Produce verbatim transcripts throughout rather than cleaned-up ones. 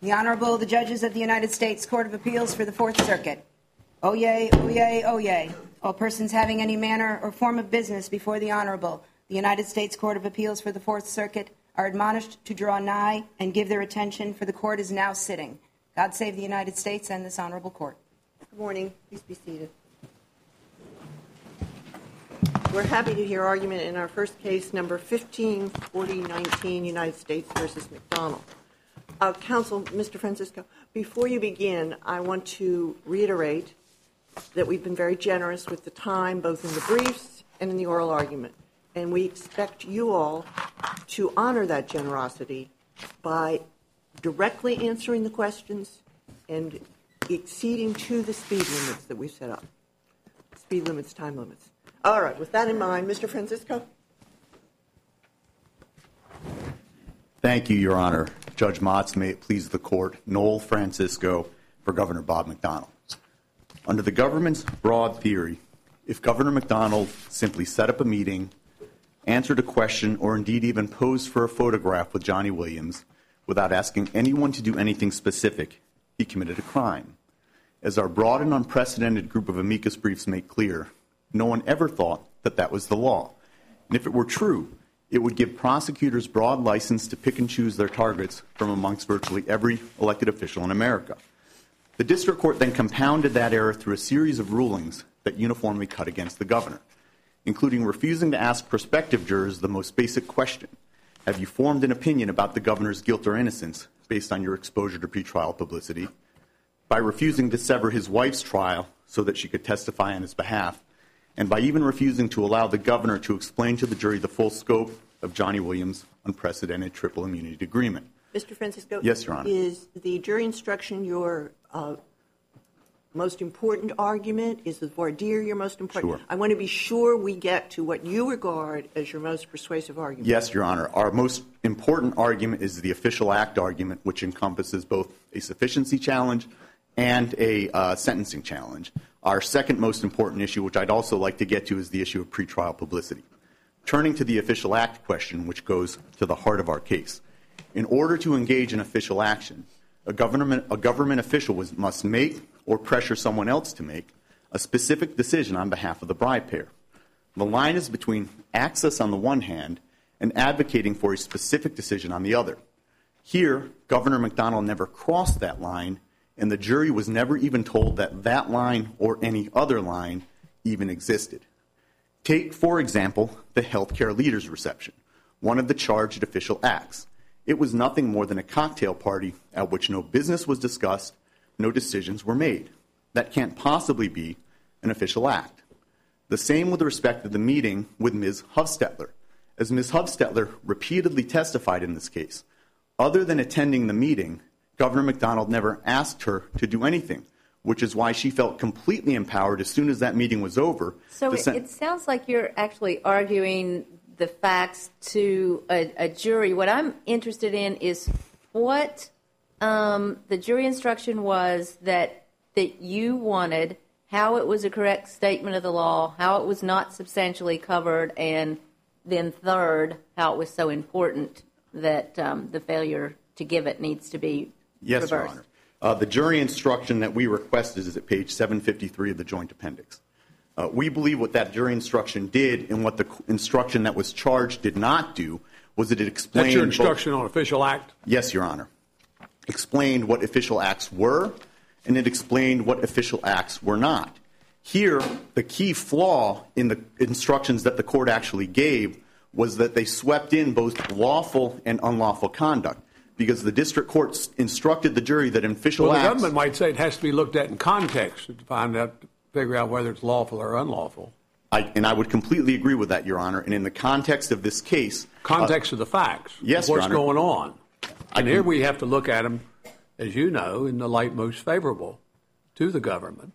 The Honorable, the Judges of the United States Court of Appeals for the Fourth Circuit. Oyez, oyez, oyez. All persons having any manner or form of business before the Honorable, the United States Court of Appeals for the Fourth Circuit, are admonished to draw nigh and give their attention, for the Court is now sitting. God save the United States and this Honorable Court. Good morning. Please be seated. We're happy to hear argument in our first case, number fifteen forty nineteen, United States versus McDonald. Uh, Counsel, Mister Francisco, before you begin, I want to reiterate that we've been very generous with the time, both in the briefs and in the oral argument. And we expect you all to honor that generosity by directly answering the questions and exceeding to the speed limits that we've set up. Speed limits, time limits. All right, with that in mind, Mister Francisco. Thank you, Your Honor. Judge Motz, may it please the Court, Noel Francisco for Governor Bob McDonnell. Under the government's broad theory, if Governor McDonnell simply set up a meeting, answered a question, or indeed even posed for a photograph with Johnny Williams without asking anyone to do anything specific, he committed a crime. As our broad and unprecedented group of amicus briefs make clear, no one ever thought that that was the law. And if it were true, it would give prosecutors broad license to pick and choose their targets from amongst virtually every elected official in America. The district court then compounded that error through a series of rulings that uniformly cut against the governor, including refusing to ask prospective jurors the most basic question: have you formed an opinion about the governor's guilt or innocence based on your exposure to pretrial publicity? By refusing to sever his wife's trial so that she could testify on his behalf, and by even refusing to allow the governor to explain to the jury the full scope of Johnny Williams' unprecedented triple immunity agreement. Mister Francisco? Yes, Your Honor. Is the jury instruction your uh, most important argument? Is the voir dire your most important? Sure. I want to be sure we get to what you regard as your most persuasive argument. Yes, Your Honor. Our most important argument is the official act argument, which encompasses both a sufficiency challenge and a uh, sentencing challenge. Our second most important issue, which I'd also like to get to, is the issue of pretrial publicity. Turning to the official act question, which goes to the heart of our case. In order to engage in official action, a government, a government official was, must make or pressure someone else to make a specific decision on behalf of the bride pair. The line is between access on the one hand and advocating for a specific decision on the other. Here, Governor McDonnell never crossed that line, and the jury was never even told that that line or any other line even existed. Take, for example, the healthcare leaders reception, one of the charged official acts. It was nothing more than a cocktail party at which no business was discussed, no decisions were made. That can't possibly be an official act. The same with respect to the meeting with Miz Hufstetler. As Miz Hufstetler repeatedly testified in this case, other than attending the meeting, Governor McDonnell never asked her to do anything, which is why she felt completely empowered as soon as that meeting was over. So it, it sounds like you're actually arguing the facts to a, a jury. What I'm interested in is what um, the jury instruction was that that you wanted, how it was a correct statement of the law, how it was not substantially covered, and then third, how it was so important that um, the failure to give it needs to be yes, reversed. Your Honor. Uh, the jury instruction that we requested is at page seven fifty-three of the joint appendix. Uh, we believe what that jury instruction did and what the instruction that was charged did not do was that it explained... That's your instruction both, on official act? Yes, Your Honor. Explained what official acts were, and it explained what official acts were not. Here, the key flaw in the instructions that the court actually gave was that they swept in both lawful and unlawful conduct, because the district court instructed the jury that official well, acts... Well, the government might say it has to be looked at in context to find out, to figure out whether it's lawful or unlawful. I, and I would completely agree with that, Your Honor. And in the context of this case... Context uh, of the facts. Yes, What's Your Honor. going on. I And can, here we have to look at them, as you know, in the light most favorable to the government.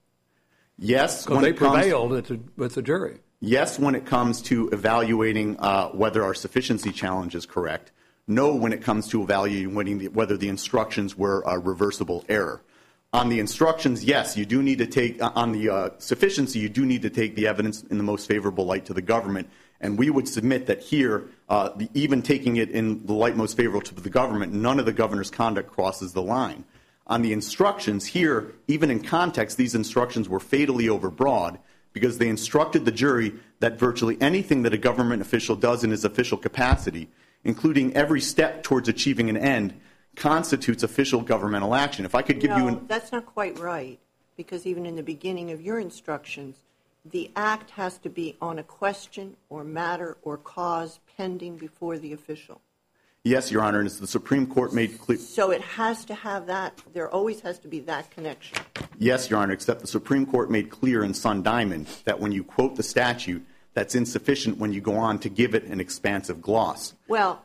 Yes. Because they prevailed at the, with the jury. Yes, when it comes to evaluating uh, whether our sufficiency challenge is correct. No, when it comes to evaluating whether the instructions were a reversible error. On the instructions, yes, you do need to take, uh, on the uh, sufficiency, you do need to take the evidence in the most favorable light to the government. And we would submit that here, uh, the, even taking it in the light most favorable to the government, none of the governor's conduct crosses the line. On the instructions here, even in context, these instructions were fatally overbroad because they instructed the jury that virtually anything that a government official does in his official capacity, including every step towards achieving an end, constitutes official governmental action. If I could give no, you an... that's not quite right, because even in the beginning of your instructions, the act has to be on a question or matter or cause pending before the official. Yes, Your Honor, and as the Supreme Court made clear... So it has to have that, there always has to be that connection. Yes, Your Honor, except the Supreme Court made clear in Sun Diamond that when you quote the statute, that's insufficient when you go on to give it an expansive gloss. Well,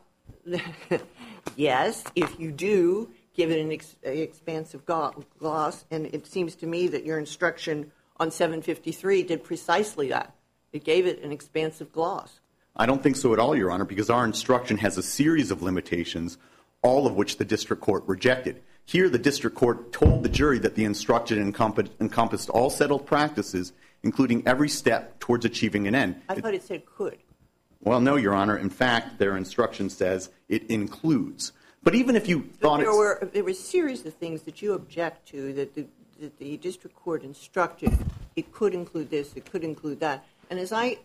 yes, if you do give it an ex- expansive gloss, and it seems to me that your instruction on seven fifty-three did precisely that. It gave it an expansive gloss. I don't think so at all, Your Honor, because our instruction has a series of limitations, all of which the district court rejected. Here, the district court told the jury that the instruction encomp- encompassed all settled practices, including every step towards achieving an end. I thought it said could. Well, no, Your Honor. In fact, their instruction says it includes. But even if you but thought there it's... were there were a series of things that you object to that the, that the district court instructed. It could include this, it could include that. And as I,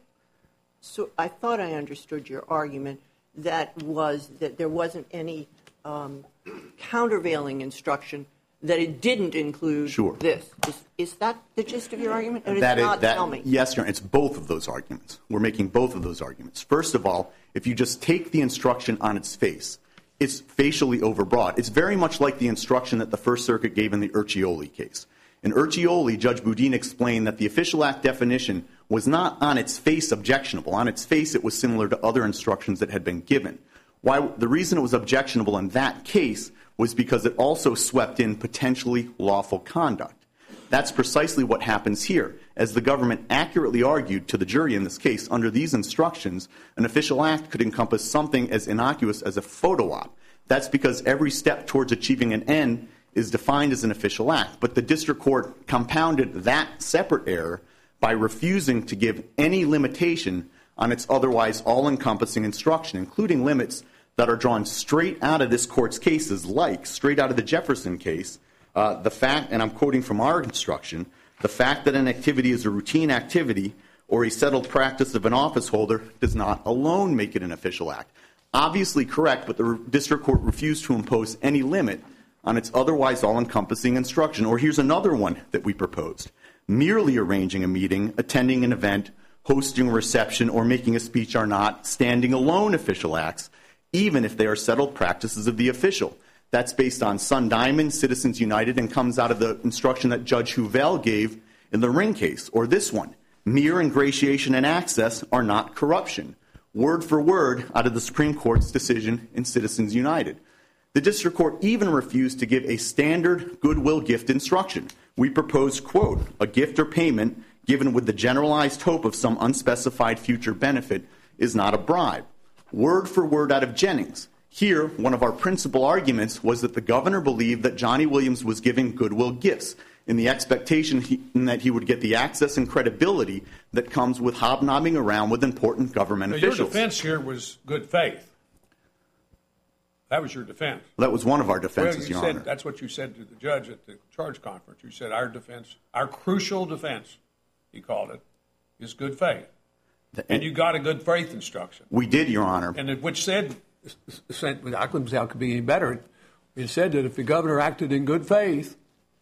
so I thought I understood your argument, that was that there wasn't any um, countervailing instruction that it didn't include Sure. this. Is, is that the gist of your argument? Or That it's is- not, that- tell me. Yes, Your Honor. It's both of those arguments. We're making both of those arguments. First of all, if you just take the instruction on its face, it's facially overbroad. It's very much like the instruction that the First Circuit gave in the Urcioli case. In Urcioli, Judge Boudin explained that the official act definition was not on its face objectionable. On its face, it was similar to other instructions that had been given. Why, the reason it was objectionable in that case was because it also swept in potentially lawful conduct. That's precisely what happens here. As the government accurately argued to the jury in this case, under these instructions, an official act could encompass something as innocuous as a photo op. That's because every step towards achieving an end is defined as an official act. But the district court compounded that separate error by refusing to give any limitation on its otherwise all-encompassing instruction, including limits that are drawn straight out of this court's cases, like straight out of the Jefferson case, uh, the fact, and I'm quoting from our instruction, the fact that an activity is a routine activity or a settled practice of an office holder does not alone make it an official act. Obviously correct, but the re- district court refused to impose any limit on its otherwise all-encompassing instruction. Or here's another one that we proposed. Merely arranging a meeting, attending an event, hosting a reception, or making a speech are not standing alone official acts, even if they are settled practices of the official. That's based on Sun Diamond, Citizens United, and comes out of the instruction that Judge Huvel gave in the Ring case. Or this one, mere ingratiation and access are not corruption. Word for word out of the Supreme Court's decision in Citizens United. The district court even refused to give a standard goodwill gift instruction. We proposed, quote, a gift or payment given with the generalized hope of some unspecified future benefit is not a bribe. Word for word out of Jennings. Here, one of our principal arguments was that the governor believed that Johnny Williams was giving goodwill gifts in the expectation he, that he would get the access and credibility that comes with hobnobbing around with important government Now, officials. your defense here was good faith. That was your defense. That was one of our defenses, well, you Your said, Honor. That's what you said to the judge at the charge conference. You said our defense, our crucial defense, he called it, is good faith. And, and you got a good faith instruction. We did, Your Honor. And it, which said, said, I couldn't say how it could be any better. It said that if the governor acted in good faith,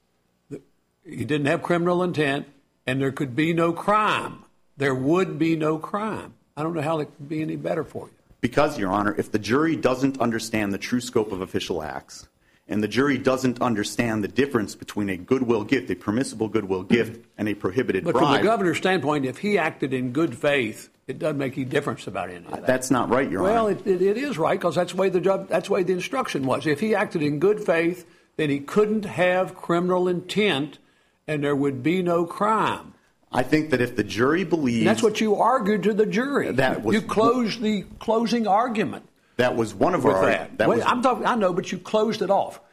he didn't have criminal intent, and there could be no crime. There would be no crime. I don't know how it could be any better for you. Because, Your Honor, if the jury doesn't understand the true scope of official acts, and the jury doesn't understand the difference between a goodwill gift, a permissible goodwill gift, and a prohibited but bribe. But from the governor's standpoint, if he acted in good faith, it doesn't make any difference about any of that. That's not right, Your well, Honor. Well, it, it, it is right, because that's the way the job, that's the way the instruction was. If he acted in good faith, then he couldn't have criminal intent, and there would be no crime. I think that if the jury believes... And that's what you argued to the jury. That was, you closed the closing argument. That was one of with our... That. that Wait, was, I'm talking, I know, but you closed it off.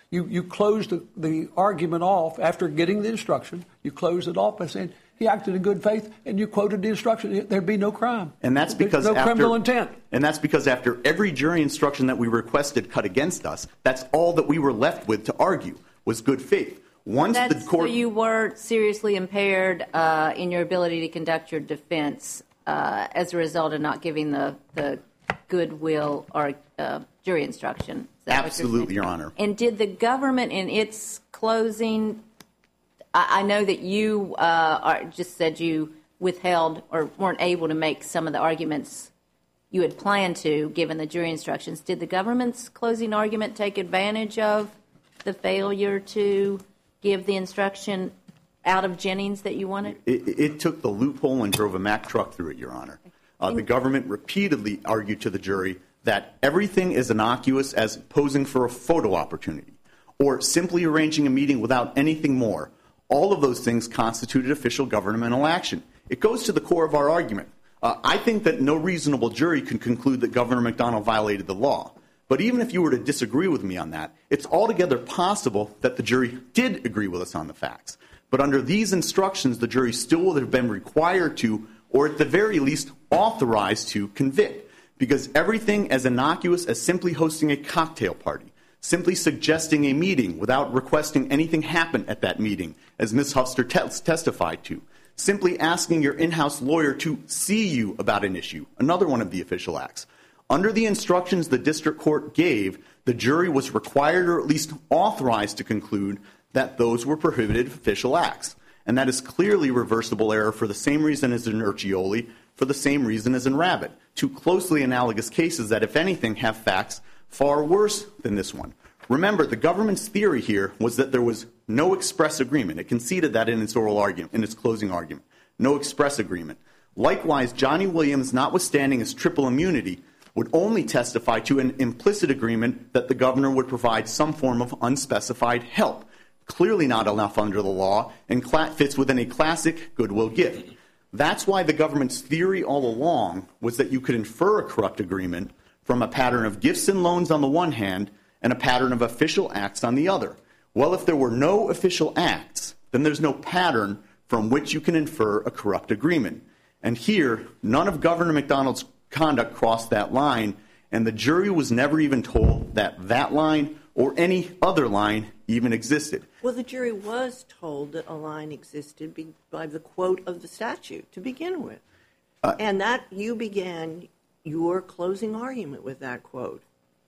You you closed the, the argument off after getting the instruction. You closed it off by saying he acted in good faith, and you quoted the instruction. There'd be no crime. And that's because There's no after, criminal intent. And that's because after every jury instruction that we requested cut against us, that's all that we were left with to argue was good faith. Once That's, the court, so you were seriously impaired uh, in your ability to conduct your defense uh, as a result of not giving the the goodwill or uh, jury instruction. Is that what you're absolutely, saying? Your Honor. And did the government in its closing, I, I know that you uh, are, just said you withheld or weren't able to make some of the arguments you had planned to, given the jury instructions. Did the government's closing argument take advantage of the failure to give the instruction out of Jennings that you wanted? It, it took the loophole and drove a Mack truck through it, Your Honor. Uh, the government repeatedly argued to the jury that everything is innocuous as posing for a photo opportunity or simply arranging a meeting without anything more. All of those things constituted official governmental action. It goes to the core of our argument. Uh, I think that no reasonable jury can conclude that Governor McDonnell violated the law. But even if you were to disagree with me on that, it's altogether possible that the jury did agree with us on the facts. But under these instructions, the jury still would have been required to, or at the very least authorized to, convict. Because everything as innocuous as simply hosting a cocktail party, simply suggesting a meeting without requesting anything happen at that meeting, as Miz Huffster te- testified to, simply asking your in-house lawyer to see you about an issue, another one of the official acts. Under the instructions the district court gave, the jury was required or at least authorized to conclude that those were prohibited official acts. And that is clearly reversible error for the same reason as in Urcioli, for the same reason as in Rabbit. Two closely analogous cases that, if anything, have facts far worse than this one. Remember, the government's theory here was that there was no express agreement. It conceded that in its oral argument, in its closing argument. No express agreement. Likewise, Johnny Williams, notwithstanding his triple immunity, would only testify to an implicit agreement that the governor would provide some form of unspecified help. Clearly not enough under the law, and fits within a classic goodwill gift. That's why the government's theory all along was that you could infer a corrupt agreement from a pattern of gifts and loans on the one hand and a pattern of official acts on the other. Well, if there were no official acts, then there's no pattern from which you can infer a corrupt agreement. And here, none of Governor McDonnell's conduct crossed that line, and the jury was never even told that that line or any other line even existed. Well, the jury was told that a line existed be- by the quote of the statute to begin with. Uh, and that you began your closing argument with that quote.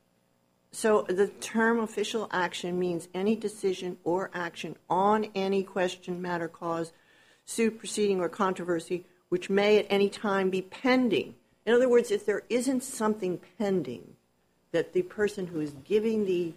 So the term official action means any decision or action on any question, matter, cause, suit, proceeding, or controversy which may at any time be pending. In other words, if there isn't something pending that the person who is giving the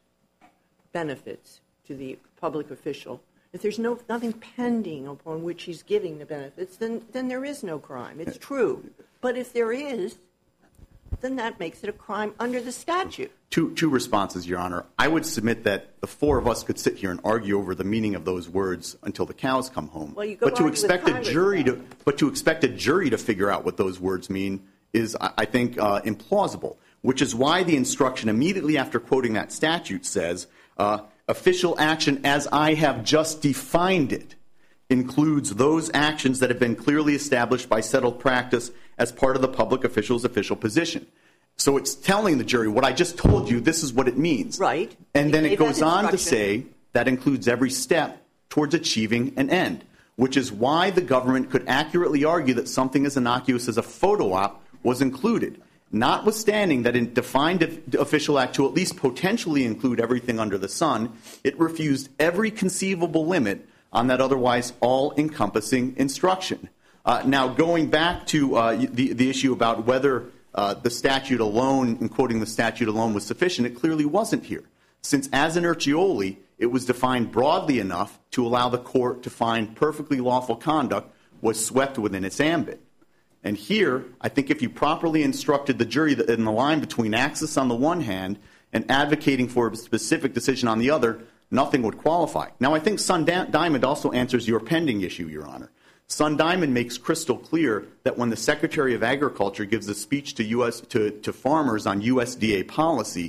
benefits to the public official, if there's no nothing pending upon which he's giving the benefits, then then there is no crime. It's true. But if there is, then that makes it a crime under the statute. Two, two responses, Your Honor. I would submit that the four of us could sit here and argue over the meaning of those words until the cows come home. Well, you go but to argue expect with a Congress jury now. to, but to expect a jury to figure out what those words mean is, I, I think, uh, implausible. Which is why the instruction immediately after quoting that statute says, uh, "Official action as I have just defined it includes those actions that have been clearly established by settled practice as part of the public official's official position." So it's telling the jury, what I just told you, this is what it means. Right. And then It it gave goes that on to instruction. say that includes every step towards achieving an end, which is why the government could accurately argue that something as innocuous as a photo op was included. Notwithstanding that it defined the official act to at least potentially include everything under the sun, it refused every conceivable limit on that otherwise all-encompassing instruction. Uh, now, going back to uh, the, the issue about whether uh, the statute alone, and quoting the statute alone, was sufficient, it clearly wasn't here. Since, as in Urcioli, it was defined broadly enough to allow the court to find perfectly lawful conduct was swept within its ambit. And here, I think if you properly instructed the jury that in the line between access on the one hand and advocating for a specific decision on the other, nothing would qualify. Now, I think Sun Diamond also answers your pending issue, Your Honor. Sun Diamond makes crystal clear that when the Secretary of Agriculture gives a speech to U S to, to farmers on U S D A policy,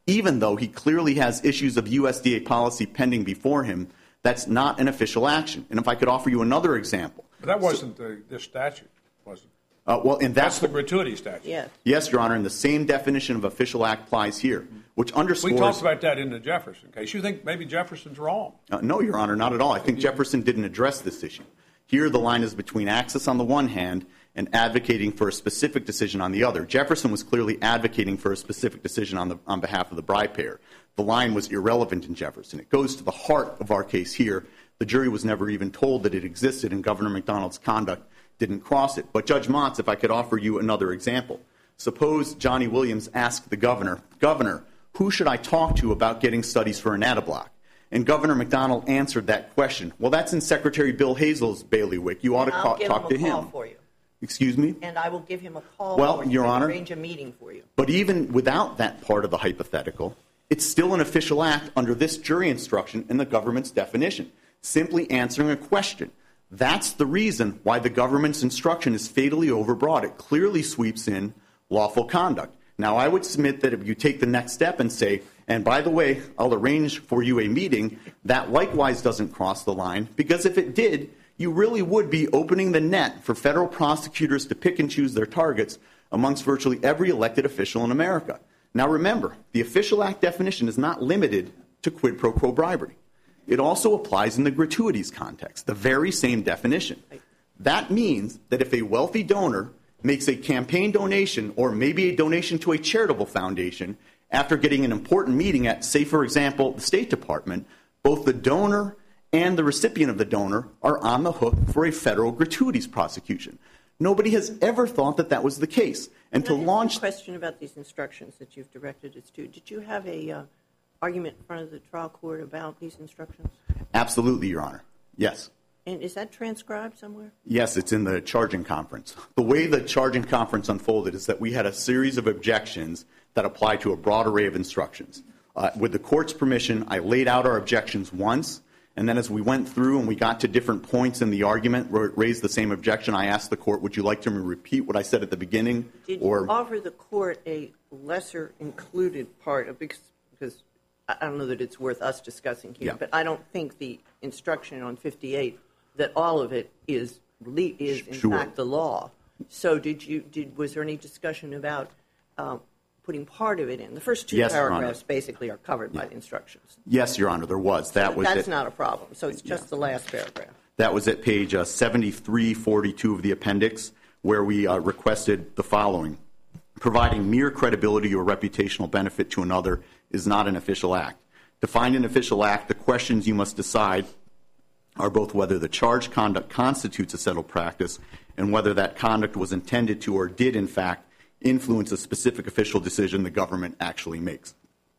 even though he clearly has issues of U S D A policy pending before him. That's not an official action. And if I could offer you another example. But that wasn't so, the, the statute, was it? Uh, well, and that's, that's the gratuity statute. Yes. Yes, Your Honor, and the same definition of official act applies here, which underscores... We talked about that in the Jefferson case. You think maybe Jefferson's wrong? Uh, no, Your Honor, not at all. I think Jefferson didn't address this issue. Here, the line is between access on the one hand and advocating for a specific decision on the other. Jefferson was clearly advocating for a specific decision on, the, on behalf of the bride payer. The line was irrelevant in Jefferson. It goes to the heart of our case here. The jury was never even told that it existed, and Governor McDonald's conduct didn't cross it. But Judge Motz, if I could offer you another example. Suppose Johnny Williams asked the governor, Governor, who should I talk to about getting studies for Anatoblock? And Governor McDonald answered that question. Well, that's in Secretary Bill Hazel's bailiwick. You ought to I'll ca- give talk him to a call him. for you. Excuse me? And I will give him a call Well, for you Your and Honor, arrange a meeting for you. But even without that part of the hypothetical, it's still an official act under this jury instruction in the government's definition, simply answering a question. That's the reason why the government's instruction is fatally overbroad. It clearly sweeps in lawful conduct. Now, I would submit that if you take the next step and say, and by the way, I'll arrange for you a meeting, that likewise doesn't cross the line, because if it did, you really would be opening the net for federal prosecutors to pick and choose their targets amongst virtually every elected official in America. Now, remember, the official act definition is not limited to quid pro quo bribery. It also applies in the gratuities context, the very same definition. That means that if a wealthy donor makes a campaign donation or maybe a donation to a charitable foundation after getting an important meeting at, say, for example, the State Department, both the donor and the recipient of the donor are on the hook for a federal gratuities prosecution. Nobody has ever thought that that was the case. And to launch... a question about these instructions that you've directed us to. Did you have a uh, argument in front of the trial court about these instructions? Absolutely, Your Honor. Yes. And is that transcribed somewhere? Yes, it's in the charging conference. The way the charging conference unfolded is that we had a series of objections that apply to a broad array of instructions. Uh, with the court's permission, I laid out our objections once, and then as we went through and we got to different points in the argument where it raised the same objection, I asked the court, would you like to repeat what I said at the beginning? Did or... you offer the court a lesser included part of, because, because I don't know that it's worth us discussing here, yeah. but I don't think the instruction on fifty-eight, that all of it is, is in sure. fact the law. So did you, did, was there any discussion about um, putting part of it in? The first two yes, paragraphs basically are covered yeah. by the instructions. Yes, Your Honor, there was. That so was That's it. not a problem. So it's just yeah. the last paragraph. That was at page uh, seventy-three forty-two of the appendix, where we uh, requested the following. Providing mere credibility or reputational benefit to another is not an official act. To find an official act, the questions you must decide are both whether the charged conduct constitutes a settled practice and whether that conduct was intended to or did, in fact, influence a specific official decision the government actually makes.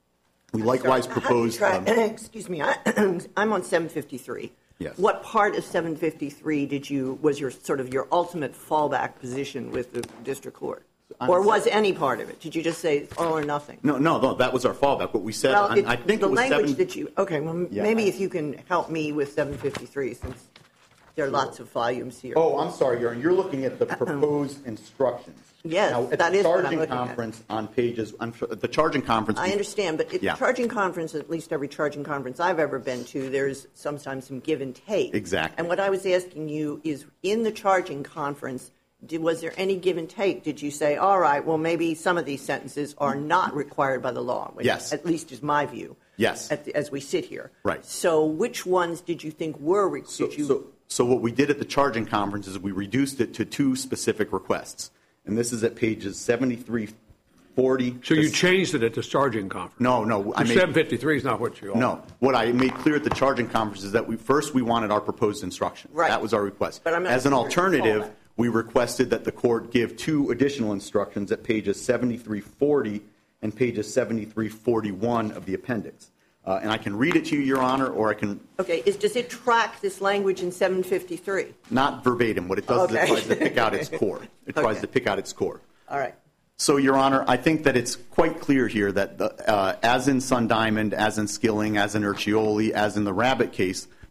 We I'm likewise sorry, proposed... Try, um, excuse me, I, I'm on seven fifty-three. Yes. What part of seven fifty-three did you, was your sort of your ultimate fallback position with the district court? Or was any part of it? Did you just say all or nothing? No, no, no, that was our fallback. What we said, well, on, it, I think the it was language seven... that you, okay, well, yeah, maybe I, if you can help me with seven fifty-three, since there are lots of volumes here. Oh, I'm sorry, Your Honor. You're looking at the proposed instructions. Yes, now, at that the is what I'm charging looking conference at. On pages, I'm sure, the charging conference. I understand, but at yeah. the charging conference, at least every charging conference I've ever been to, there's sometimes some give and take. Exactly. And what I was asking you is, in the charging conference, did, was there any give and take? Did you say, all right, well, maybe some of these sentences are not required by the law? Which yes. At least is my view. Yes. At the, as we sit here. Right. So which ones did you think were required? So, so, so what we did at the charging conference is we reduced it to two specific requests. And this is at pages seventy-three forty. So you changed it at the charging conference? No, no. I made, seven fifty-three is not what you offered. No. What I made clear at the charging conference is that we first we wanted our proposed instruction. Right. That was our request. But I'm As an alternative, we requested that the court give two additional instructions at pages seventy-three forty and pages seventy-three forty-one of the appendix. Uh, and I can read it to you, Your Honor, or I can... Okay. Is, does it track this language in seven fifty-three? Not verbatim. What it does okay. is it tries to pick out its core. It tries okay. to pick out its core. All right. So, Your Honor, I think that it's quite clear here that, the, uh, as in Sun Diamond, as in Skilling, as in Urcioli, as in the Rabbit case,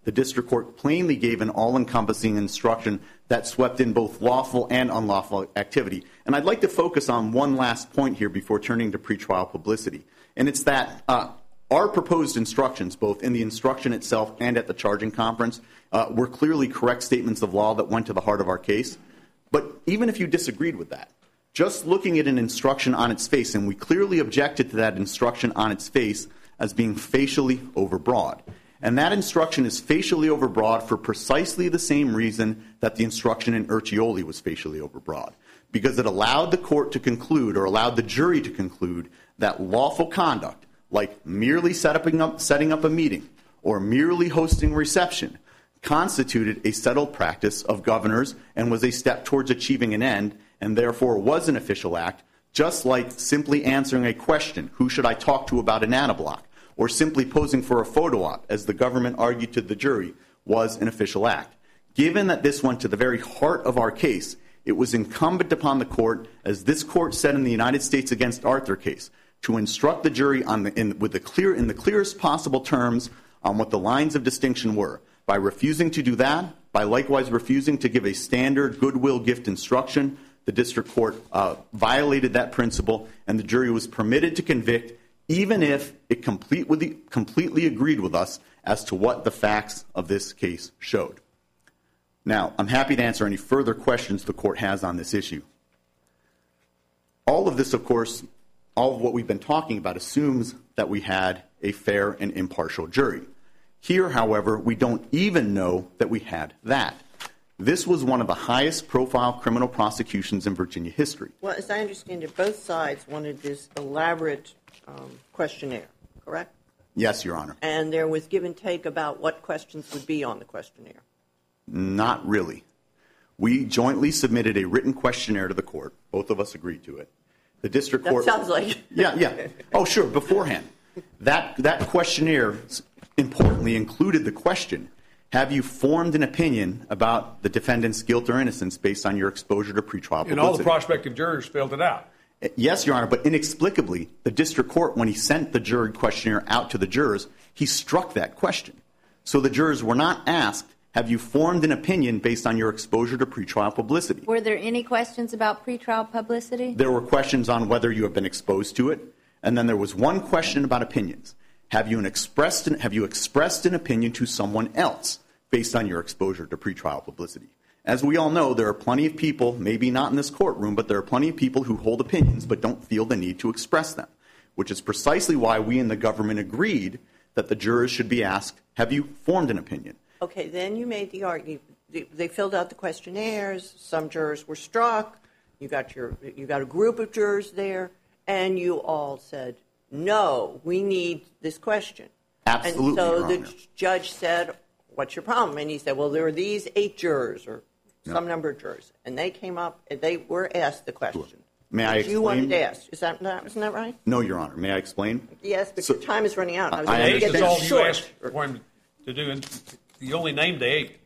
the district court plainly gave an all-encompassing instruction that swept in both lawful and unlawful activity. And I'd like to focus on one last point here before turning to pretrial publicity. And it's that uh, our proposed instructions, both in the instruction itself and at the charging conference, uh, were clearly correct statements of law that went to the heart of our case. But even if you disagreed with that, just looking at an instruction on its face, and we clearly objected to that instruction on its face as being facially overbroad. And that instruction is facially overbroad for precisely the same reason that the instruction in Urcioli was facially overbroad, because it allowed the court to conclude, or allowed the jury to conclude, that lawful conduct, like merely setting up, setting up a meeting or merely hosting a reception, constituted a settled practice of governors and was a step towards achieving an end, and therefore was an official act, just like simply answering a question, who should I talk to about an anablock, or simply posing for a photo op, as the government argued to the jury, was an official act. Given that this went to the very heart of our case, it was incumbent upon the court, as this court said in the United States against Arthur case, to instruct the jury on the, in, with the clear, in the clearest possible terms on what the lines of distinction were. By refusing to do that, by likewise refusing to give a standard goodwill gift instruction, the district court uh, violated that principle, and the jury was permitted to convict even if it complete with the, completely agreed with us as to what the facts of this case showed. Now, I'm happy to answer any further questions the court has on this issue. All of this, of course, all of what we've been talking about assumes that we had a fair and impartial jury. Here, however, we don't even know that we had that. This was one of the highest profile criminal prosecutions in Virginia history. Well, as I understand it, both sides wanted this elaborate um, questionnaire, correct? Yes, Your Honor. And there was give and take about what questions would be on the questionnaire. Not really. We jointly submitted a written questionnaire to the court. Both of us agreed to it. The district court. That sounds like. Yeah, yeah. Oh, sure, beforehand. That, that questionnaire importantly included the question, have you formed an opinion about the defendant's guilt or innocence based on your exposure to pretrial publicity? And all the prospective jurors filled it out. Yes, Your Honor, but inexplicably, the district court, when he sent the jury questionnaire out to the jurors, he struck that question. So the jurors were not asked, have you formed an opinion based on your exposure to pretrial publicity? Were there any questions about pretrial publicity? There were questions on whether you have been exposed to it, and then there was one question about opinions. Have you, an expressed an, have you expressed an opinion to someone else based on your exposure to pretrial publicity? As we all know, there are plenty of people, maybe not in this courtroom, but there are plenty of people who hold opinions but don't feel the need to express them, which is precisely why we in the government agreed that the jurors should be asked, have you formed an opinion? Okay, then you made the argument. They filled out the questionnaires. Some jurors were struck. You got your, you got a group of jurors there, and you all said, no, we need this question. Absolutely, And so Your the Honor. judge said, what's your problem? And he said, well, there are these eight jurors or some No. number of jurors. And they came up and they were asked the question. May I Which you wanted explain? to ask. Is that not, isn't that right? No, Your Honor. May I explain? Yes, but So- your time is running out. I was I going to Eight get is understand. all this you short. asked for him to do. And you only named the eight.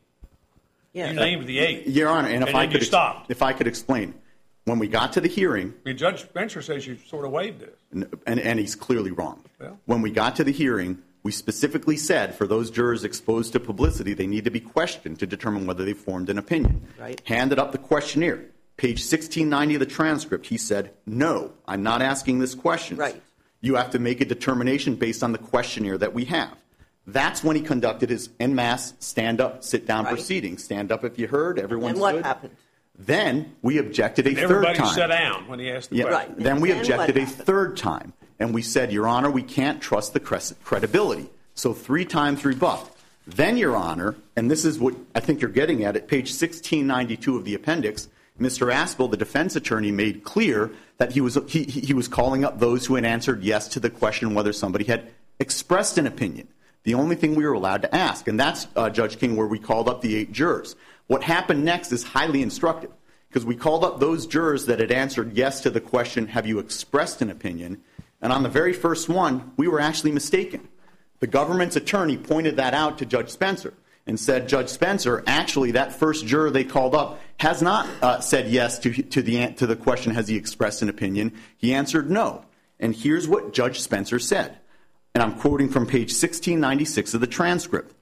Yes. You named the eight. Your Honor, and if And I then could you stopped. if I could explain, when we got to the hearing, I mean, Judge Spencer says you sort of waived it. and, and he's clearly wrong. Well. When we got to the hearing, we specifically said for those jurors exposed to publicity, they need to be questioned to determine whether they formed an opinion. Right. Handed up the questionnaire. Page sixteen ninety of the transcript, he said, no, I'm not asking this question. Right. You have to make a determination based on the questionnaire that we have. That's when he conducted his en masse stand-up, sit-down Right. proceedings. Stand up if you heard, everyone And what stood. happened? Then we objected a third Everybody time. sat down when he asked the Yeah. question. Right. Then we And objected what a happened? third time, and we said, Your Honor, we can't trust the cres- credibility. So three times rebuffed. Then, Your Honor, and this is what I think you're getting at, at page sixteen ninety-two of the appendix, Mister Aspel, the defense attorney, made clear that he was he, he was calling up those who had answered yes to the question whether somebody had expressed an opinion. The only thing we were allowed to ask, and that's, uh, Judge King, where we called up the eight jurors. What happened next is highly instructive, because we called up those jurors that had answered yes to the question, have you expressed an opinion? And on the very first one, we were actually mistaken. The government's attorney pointed that out to Judge Spencer and said, Judge Spencer, actually that first juror they called up has not uh, said yes to, to, the, to the question, has he expressed an opinion? He answered no. And here's what Judge Spencer said. And I'm quoting from page sixteen ninety-six of the transcript.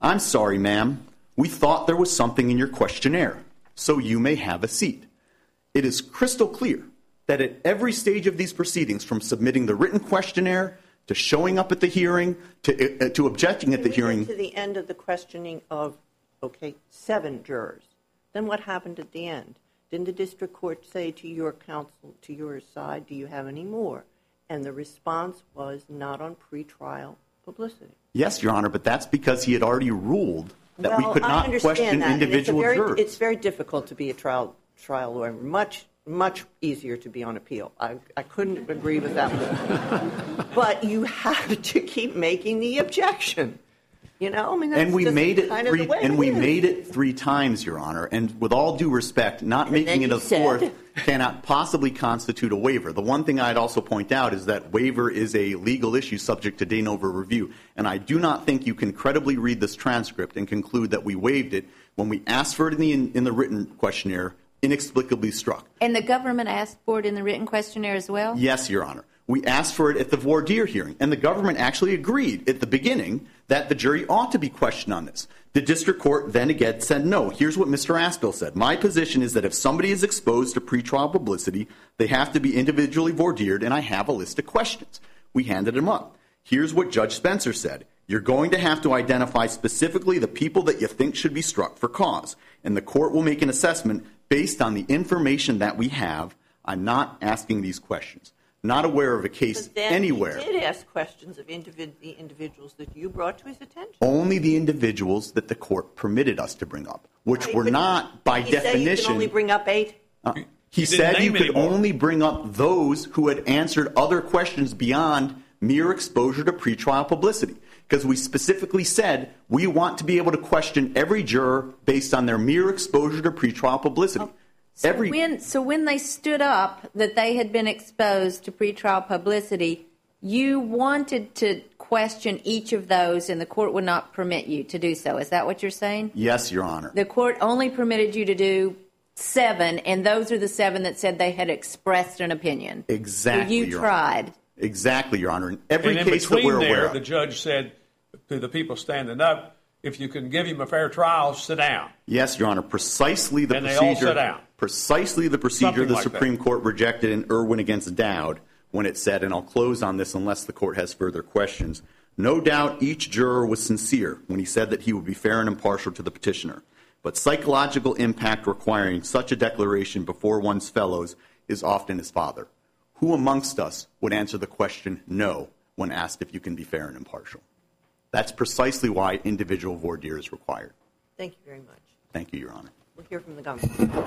I'm sorry, ma'am. We thought there was something in your questionnaire, so you may have a seat. It is crystal clear that at every stage of these proceedings, from submitting the written questionnaire to showing up at the hearing to, uh, to objecting at the We hearing. get to the end of the questioning of, okay, seven jurors. Then what happened at the end? Didn't the district court say to your counsel, to your side, do you have any more? And the response was not on pretrial publicity. Yes, Your Honor, but that's because he had already ruled that well, we could I not understand question that, and individual it's very, jurors. It's very difficult to be a trial trial lawyer. Much, much easier to be on appeal. I, I couldn't agree with that more. But you have to keep making the objection. You know, I mean, that's and we just made it kind of three, the way and it we is. made it three times, Your Honor. And with all due respect, not And making then it you a said- fourth cannot possibly constitute a waiver. The one thing I'd also point out is that waiver is a legal issue subject to de novo review. And I do not think you can credibly read this transcript and conclude that we waived it when we asked for it in the, in the written questionnaire, inexplicably struck. And the government asked for it in the written questionnaire as well? Yes, Your Honor. We asked for it at the voir dire hearing, and the government actually agreed at the beginning that the jury ought to be questioned on this. The district court then again said, no, here's what Mister Aspel said. My position is that if somebody is exposed to pretrial publicity, they have to be individually voir dired, and I have a list of questions. We handed them up. Here's what Judge Spencer said. You're going to have to identify specifically the people that you think should be struck for cause, and the court will make an assessment based on the information that we have. I'm not asking these questions. Not aware of a case But then anywhere. He did ask questions of individ- the individuals that you brought to his attention. Only the individuals that the court permitted us to bring up, which Right, were but not, by he definition. Said you can only bring up eight. Uh, You- he you didn't said you name could any more. only bring up those who had answered other questions beyond mere exposure to pretrial publicity. Because we specifically said we want to be able to question every juror based on their mere exposure to pretrial publicity. So every when, so when they stood up that they had been exposed to pretrial publicity, you wanted to question each of those, and the court would not permit you to do so. Is that what you're saying? Yes, Your Honor. The court only permitted you to do seven, and those are the seven that said they had expressed an opinion. Exactly, So you Your tried. Honor. Exactly, Your Honor. In every and in case that between we're aware there, of. the judge said to the people standing up, if you can give him a fair trial, sit down. Yes, Your Honor. Precisely the And they procedure. all sit down. Precisely the procedure Something the like Supreme that. Court rejected in Irwin against Dowd when it said, and I'll close on this unless the court has further questions. No doubt each juror was sincere when he said that he would be fair and impartial to the petitioner. But psychological impact requiring such a declaration before one's fellows is often his father. Who amongst us would answer the question no when asked if you can be fair and impartial? That's precisely why individual voir dire is required. Thank you very much. Thank you, Your Honor. We'll hear from the government.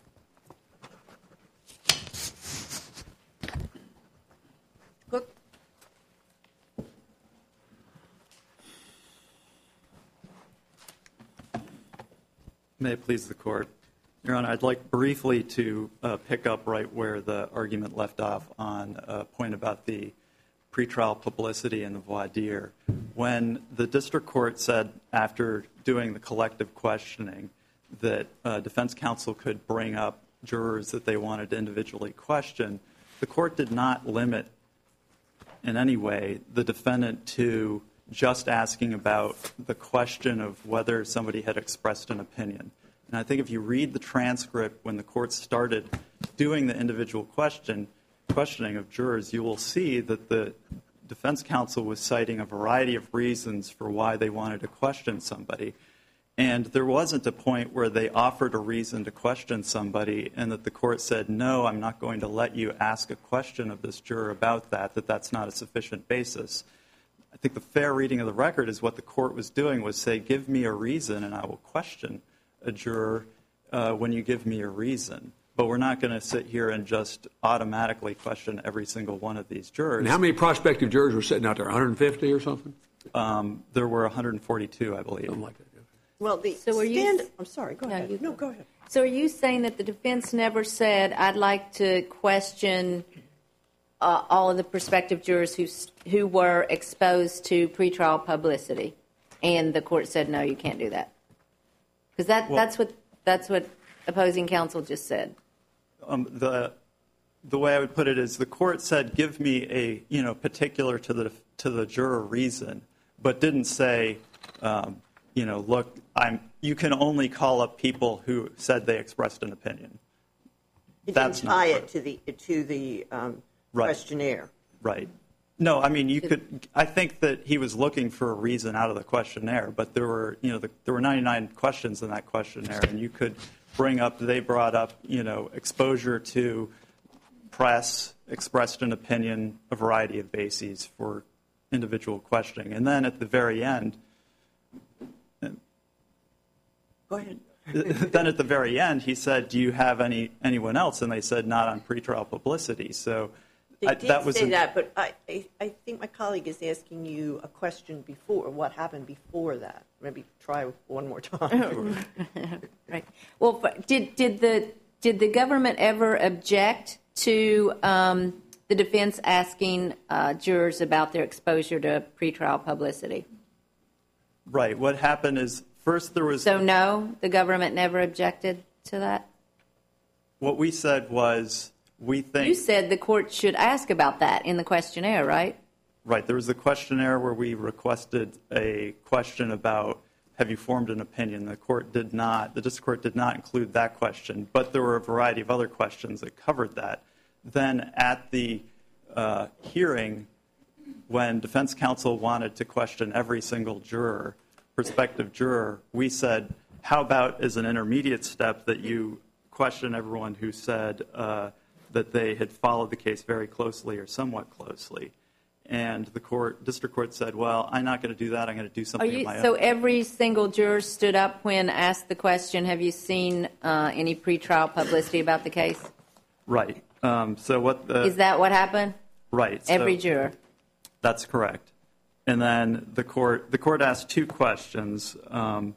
Cook. May it please the Court. Your Honor, I'd like briefly to uh, pick up right where the argument left off on a point about the pretrial publicity and the voir dire. When the district court said after doing the collective questioning that uh, defense counsel could bring up jurors that they wanted to individually question, the court did not limit in any way the defendant to just asking about the question of whether somebody had expressed an opinion. And I think if you read the transcript when the court started doing the individual question, questioning of jurors, you will see that the defense counsel was citing a variety of reasons for why they wanted to question somebody. And there wasn't a point where they offered a reason to question somebody and that the court said, no, I'm not going to let you ask a question of this juror about that, that that's not a sufficient basis. I think the fair reading of the record is what the court was doing was say, give me a reason and I will question a juror uh, when you give me a reason. But we're not going to sit here and just automatically question every single one of these jurors. And how many prospective jurors were sitting out there, one hundred fifty or something? Um, there were one hundred forty-two, I believe. Something like that. yeah. Well, the So are you- stand. I'm sorry. Go No, ahead. you No, go. go ahead. So are you saying that the defense never said, I'd like to question uh, all of the prospective jurors who s- who were exposed to pretrial publicity, and the court said, no, you can't do that? Because that, Well- that's what that's what opposing counsel just said. Um, the the way I would put it is the court said, give me a you know particular to the to the juror reason, but didn't say, um, you know, look, I'm, you can only call up people who said they expressed an opinion. It That's didn't tie not it to the, to the um, Right. questionnaire. Right. No, I mean, you could, I think that he was looking for a reason out of the questionnaire, but there were, you know, the, there were ninety-nine questions in that questionnaire, and you could bring up, they brought up, you know, exposure to press, expressed an opinion, a variety of bases for individual questioning. And then at the very end, Go ahead. then at the very end, he said, do you have any anyone else? And they said, not on pretrial publicity. So They I, did that was say an- that, but I, I, I think my colleague is asking you a question before, what happened before that? Maybe try one more time. Right. Well, f- did did the did the government ever object to um, the defense asking uh, jurors about their exposure to pretrial publicity? Right. What happened is first there was. So no, the government never objected to that? What we said was we think. You said the court should ask about that in the questionnaire, right? Right. There was a questionnaire where we requested a question about have you formed an opinion. The court did not, the district court did not include that question, but there were a variety of other questions that covered that. Then at the uh, hearing, when defense counsel wanted to question every single juror, prospective juror, we said, how about as an intermediate step that you question everyone who said uh, that they had followed the case very closely or somewhat closely. And the court, district court said, well, I'm not going to do that. I'm going to do Are something you, of my so own. every single juror stood up when asked the question, have you seen uh, any pretrial publicity about the case? Right. Um, so what the... Is that what happened? Right. Every so juror? That's correct. And then the court, the court asked two questions. Um,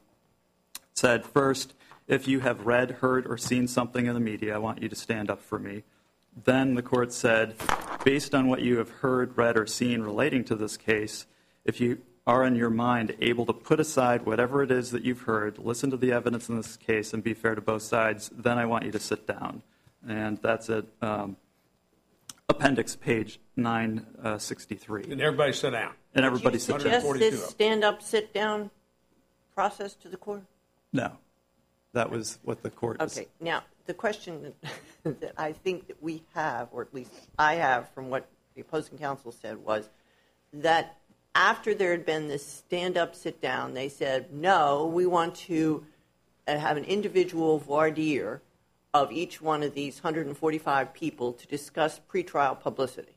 said, first, if you have read, heard, or seen something in the media, I want you to stand up for me. Then the court said, based on what you have heard, read, or seen relating to this case, if you are in your mind able to put aside whatever it is that you've heard, listen to the evidence in this case, and be fair to both sides, then I want you to sit down. And that's at um, appendix page nine sixty-three. And everybody sit down. And Did everybody you sit suggest down. this stand-up, sit-down process to the court? No. That was what the court was. Okay, now, the question that, that I think that we have, or at least I have from what the opposing counsel said, was that after there had been this stand-up, sit-down, they said, no, we want to uh, have an individual voir dire of each one of these one hundred forty-five people to discuss pretrial publicity.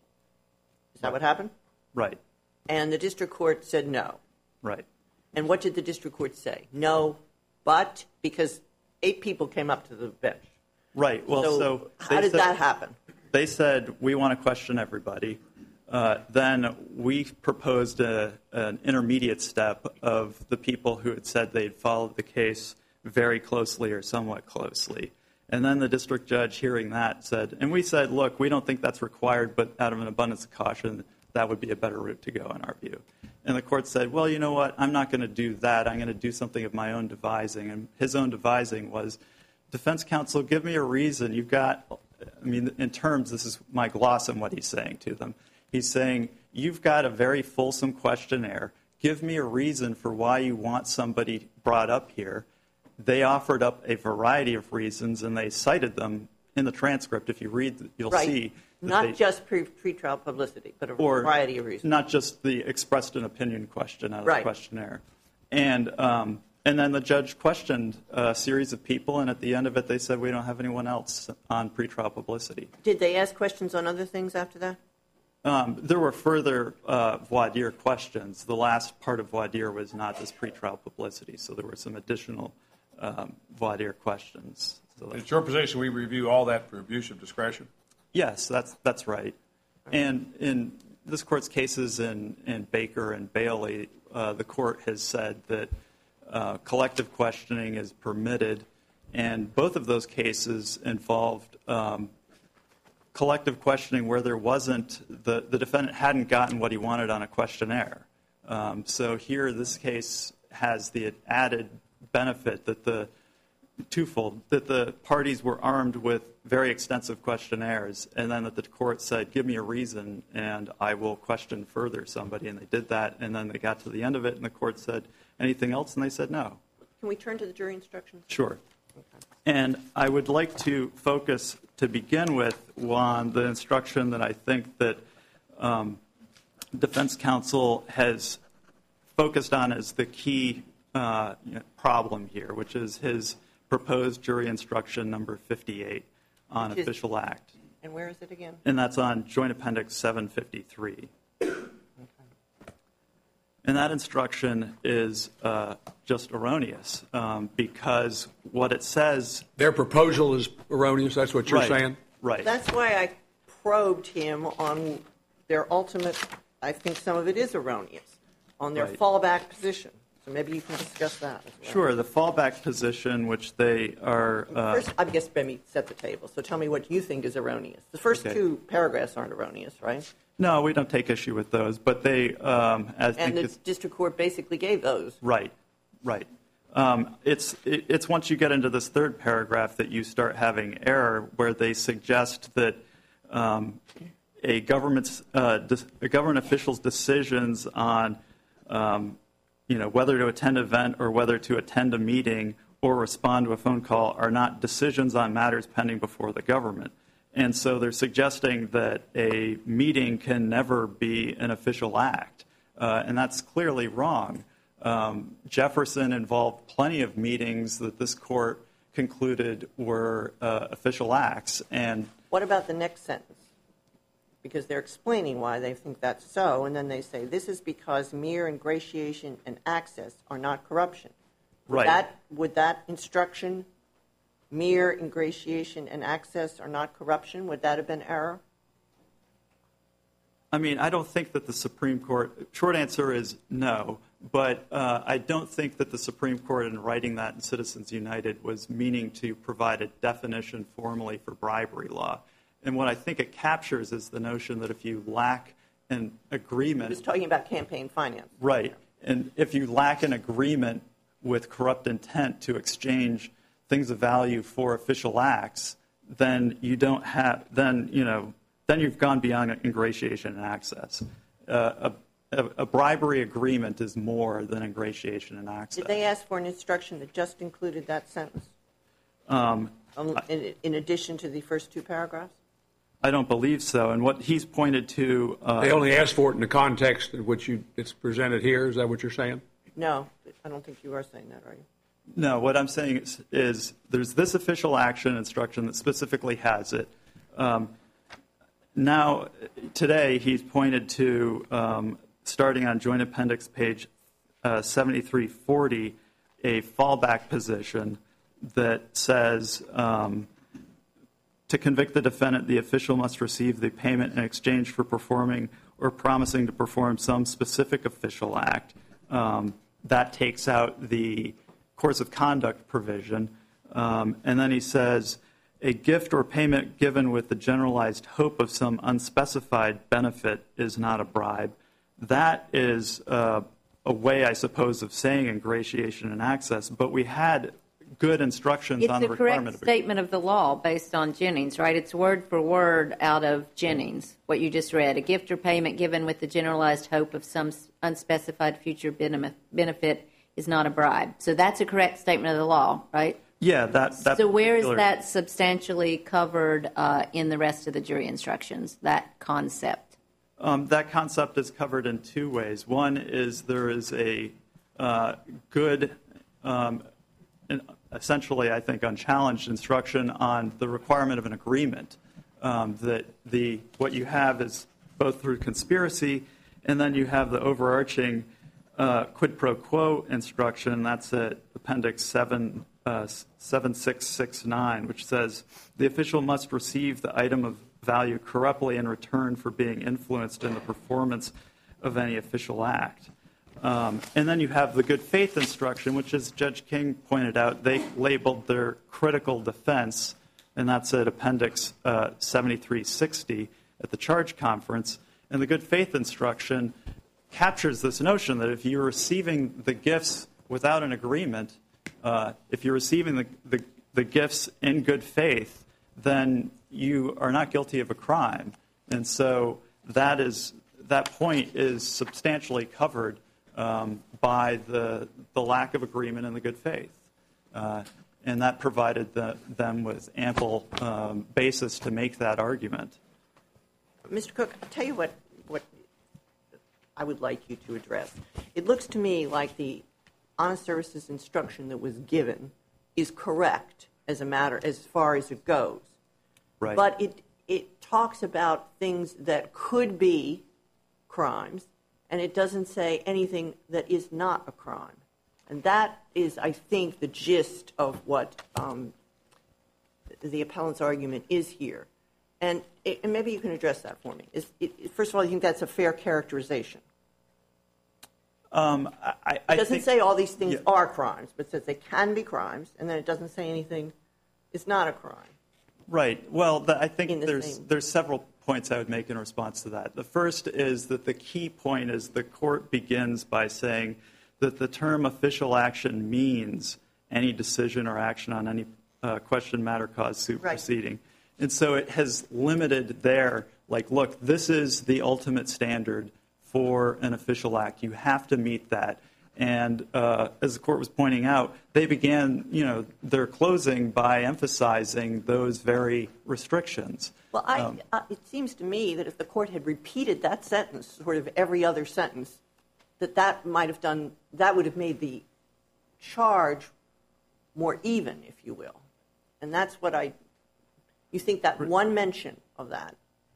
Is that what happened? Right. And the district court said no. Right. And what did the district court say? No, but, because eight people came up to the bench. Right. Well, so, so how they did said, that happen? They said, we want to question everybody. Uh, then we proposed a, an intermediate step of the people who had said they'd followed the case very closely or somewhat closely. And then the district judge, hearing that, said, and we said, look, we don't think that's required, but out of an abundance of caution, that would be a better route to go in our view. And the court said, well, you know what, I'm not going to do that. I'm going to do something of my own devising. And his own devising was, defense counsel, give me a reason. You've got, I mean, in terms, this is my gloss on what he's saying to them. He's saying, you've got a very fulsome questionnaire. Give me a reason for why you want somebody brought up here. They offered up a variety of reasons, and they cited them in the transcript. If you read, you'll Right. see. that Not they, just pre- pretrial publicity, but a or variety of reasons. Not just the expressed an opinion question out of Right. the questionnaire. And, um, and then the judge questioned a series of people, and at the end of it, they said, we don't have anyone else on pretrial publicity. Did they ask questions on other things after that? Um, there were further uh, voir dire questions. The last part of voir dire was not this pretrial publicity, so there were some additional um, voir dire questions. So It's your position we review all that for abuse of discretion? yes, that's that's right. And in this court's cases in, in Baker and Bailey, uh, the court has said that uh, collective questioning is permitted, and both of those cases involved um, collective questioning where there wasn't, the, the defendant hadn't gotten what he wanted on a questionnaire. Um, so here, this case has the added benefit that the, twofold, that the parties were armed with very extensive questionnaires, and then that the court said, give me a reason, and I will question further somebody, and they did that, and then they got to the end of it, and the court said, anything else? And they said no. Can we turn to the jury instructions? Sure. And I would like to focus, to begin with, on the instruction that I think that um, defense counsel has focused on as the key uh, you know, problem here, which is his proposed jury instruction number fifty-eight on Which is- official act. And where is it again? And that's on Joint Appendix seven fifty-three. And that instruction is uh, just erroneous um, because what it says. Their proposal is erroneous. That's what you're Right, saying? Right. That's why I probed him on their ultimate, I think some of it is erroneous, on their Right. fallback position. So maybe you can discuss that as well. Sure. The fallback position, which they are. Uh, First, I guess let me set the table. So tell me what you think is erroneous. The first Okay. two paragraphs aren't erroneous, right? no, we don't take issue with those, but they. Um, as And the it's- district court basically gave those. Right, right. Um, it's it, it's once you get into this third paragraph that you start having error, where they suggest that um, a government's uh, dis- a government official's decisions on um, you know whether to attend an event or whether to attend a meeting or respond to a phone call are not decisions on matters pending before the government. And so they're suggesting that a meeting can never be an official act, uh, and that's clearly wrong. Um, Jefferson involved plenty of meetings that this court concluded were uh, official acts. And What about the next sentence? Because they're explaining why they think that's so, and then they say, this is because mere ingratiation and access are not corruption. Would Right. That, would that instruction, mere ingratiation and access are not corruption, would that have been error? I mean, I don't think that the Supreme Court, short answer is no, but uh, I don't think that the Supreme Court, in writing that in Citizens United, was meaning to provide a definition formally for bribery law. And what I think it captures is the notion that if you lack an agreement. He was talking about campaign finance. Right. And if you lack an agreement with corrupt intent to exchange things of value for official acts, then you don't have, then, you know, then you've gone beyond ingratiation and access. Uh, a, a, a bribery agreement is more than ingratiation and access. Did they ask for an instruction that just included that sentence? Um, Um, in, in addition to the first two paragraphs? I don't believe so. And what he's pointed to. Uh, They only asked for it in the context in which you, it's presented here. Is that what you're saying? No, I don't think you are saying that, are you? No, what I'm saying is, is there's this official action instruction that specifically has it. Um, now, today, he's pointed to, um, starting on Joint Appendix page uh, seventy-three forty, a fallback position that says, um, to convict the defendant, the official must receive the payment in exchange for performing or promising to perform some specific official act. Um, that takes out the course of conduct provision. Um, and then he says, a gift or payment given with the generalized hope of some unspecified benefit is not a bribe. That is uh, a way, I suppose, of saying ingratiation and access, but we had good instructions It's on the the requirement correct of it. statement of the law based on Jennings, right? It's word for word out of Jennings, what you just read. A gift or payment given with the generalized hope of some unspecified future benefit is not a bribe. So that's a correct statement of the law, right? Yeah, that. that So where is particular- that substantially covered uh, in the rest of the jury instructions, that concept? Um, that concept is covered in two ways. One is there is a uh, good, um, an, essentially, I think, unchallenged instruction on the requirement of an agreement. Um, that the what you have is both through conspiracy, and then you have the overarching uh, quid pro quo instruction. That's at Appendix seven. Uh, seven six six nine, which says the official must receive the item of value corruptly in return for being influenced in the performance of any official act. Um, and then you have the good faith instruction, which, as Judge King pointed out, they labeled their critical defense, and that's at Appendix uh, seventy-three sixty at the charge conference. And the good faith instruction captures this notion that if you're receiving the gifts without an agreement, Uh, if you're receiving the, the, the gifts in good faith, then you are not guilty of a crime. And so that is that point is substantially covered um, by the, the lack of agreement and the good faith. Uh, and that provided the, them with ample um, basis to make that argument. Mister Cook, I'll tell you what, what I would like you to address. It looks to me like the honest services instruction that was given is correct as a matter, as far as it goes. Right. But it, it talks about things that could be crimes, and it doesn't say anything that is not a crime. And that is, I think, the gist of what um, the appellant's argument is here. And, it, and maybe you can address that for me. Is, it, first of all, you think that's a fair characterization? Um, I, I It doesn't think, say all these things yeah. are crimes, but it says they can be crimes, and then it doesn't say anything is not a crime. Right. Well, the, I In think the there's same- there's several points I would make in response to that. The first is that the key point is the court begins by saying that the term official action means any decision or action on any uh, question, matter, cause, suit Right. proceeding. And so it has limited there, like, look, this is the ultimate standard for an official act. You have to meet that. And uh, as the court was pointing out, they began, you know, their closing by emphasizing those very restrictions. Well, I, Um, uh, it seems to me that if the court had repeated that sentence, sort of every other sentence, that that might have done, that would have made the charge more even, if you will. And that's what I, you think that one mention of that,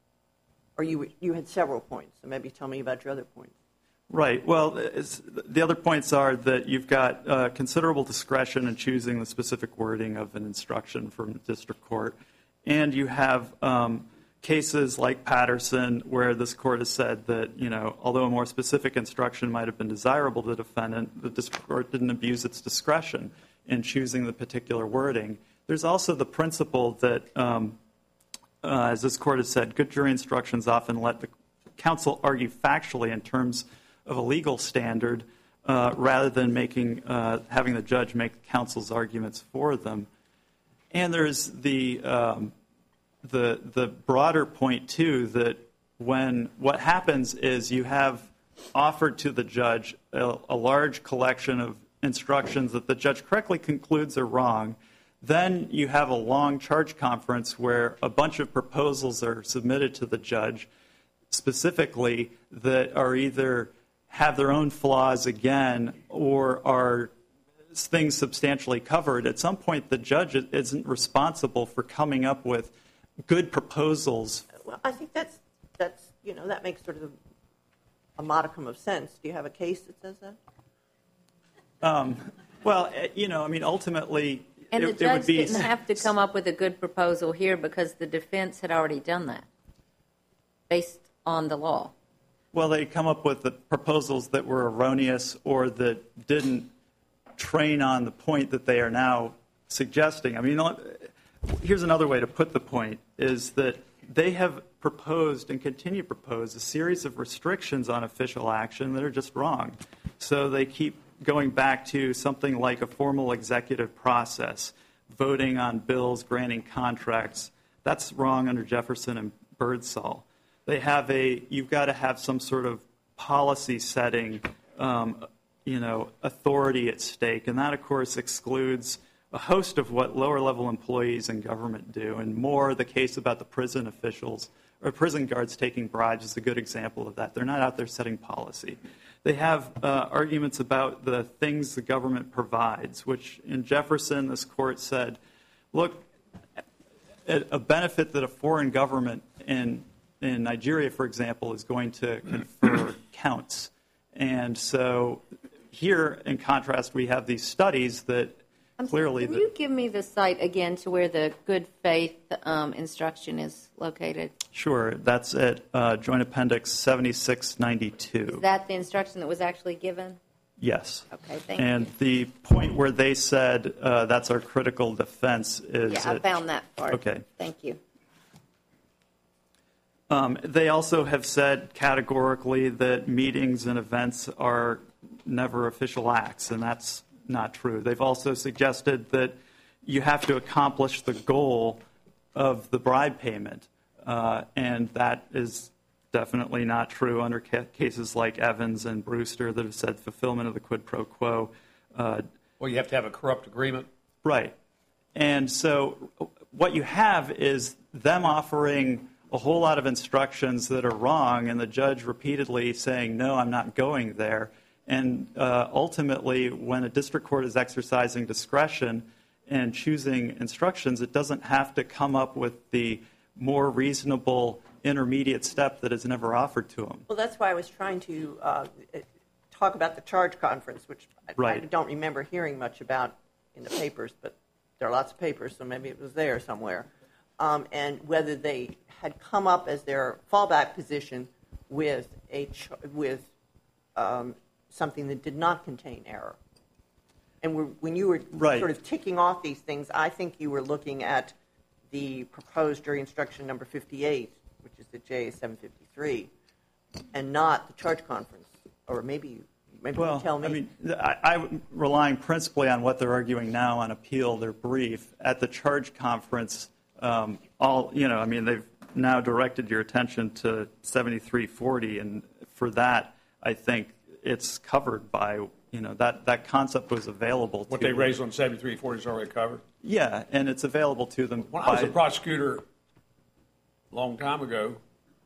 or you, you had several points, so maybe tell me about your other points. Right. Well, it's, the other points are that you've got uh, considerable discretion in choosing the specific wording of an instruction from the district court. And you have um, cases like Patterson where this court has said that, you know, although a more specific instruction might have been desirable to the defendant, the district court didn't abuse its discretion in choosing the particular wording. There's also the principle that, um, uh, as this court has said, good jury instructions often let the counsel argue factually in terms of a legal standard uh, rather than making uh, having the judge make counsel's arguments for them. And there's the um, the the broader point too that when what happens is you have offered to the judge a, a large collection of instructions that the judge correctly concludes are wrong. Then you have a long charge conference where a bunch of proposals are submitted to the judge specifically that are either have their own flaws again or are things substantially covered. At some point, the judge isn't responsible for coming up with good proposals. Well, I think that's, that's you know, that makes sort of a modicum of sense. Do you have a case that says that? Um, well, you know, I mean, ultimately, And it, the it would judge be... didn't have to come up with a good proposal here because the defense had already done that based on the law. Well, they come up with the proposals that were erroneous or that didn't train on the point that they are now suggesting. I mean, here's another way to put the point, is that they have proposed and continue to propose a series of restrictions on official action that are just wrong. So they keep going back to something like a formal executive process, voting on bills, granting contracts. That's wrong under Jefferson and Birdsall. They have a, you've got to have some sort of policy setting, um, you know, authority at stake. And that, of course, excludes a host of what lower-level employees in government do. And more, the case about the prison officials or prison guards taking bribes is a good example of that. They're not out there setting policy. They have uh, arguments about the things the government provides, which in Jefferson, this court said, look, a benefit that a foreign government in in Nigeria, for example, is going to confer counts. And so here, in contrast, we have these studies that I'm clearly... Can the, you give me the site again to where the good faith um, instruction is located? Sure. That's at uh, Joint Appendix seventy-six ninety-two. Is that the instruction that was actually given? Yes. Okay, thank and you. the point where they said uh, that's our critical defense is... Yeah, I at, found that part. Okay. Thank you. Um, they also have said categorically that meetings and events are never official acts, and that's not true. They've also suggested that you have to accomplish the goal of the bribe payment, uh, and that is definitely not true under ca- cases like Evans and Brewster that have said fulfillment of the quid pro quo. Uh, Well, you have to have a corrupt agreement. Right. And so what you have is them offering a whole lot of instructions that are wrong, and the judge repeatedly saying, no, I'm not going there. And uh, ultimately, when a district court is exercising discretion and choosing instructions, it doesn't have to come up with the more reasonable intermediate step that is never offered to them. Well, that's why I was trying to uh, talk about the charge conference, which I, Right. I don't remember hearing much about in the papers, but there are lots of papers, so maybe it was there somewhere. Um, and whether they had come up as their fallback position with a ch- with um, something that did not contain error. And we're, when you were Right. sort of ticking off these things, I think you were looking at the proposed jury instruction number fifty-eight, which is the J seven fifty-three, and not the charge conference. Or maybe you, maybe Well, you tell me. I mean, I, I'm relying principally on what they're arguing now on appeal, their brief. At the charge conference, um, all, you know, I mean, they've now directed your attention to seventy-three forty, and for that, I think it's covered by, you know, that, that concept was available to What they them. raised on seventy-three forty is already covered. Yeah, and it's available to them. When I was by- a prosecutor a long time ago,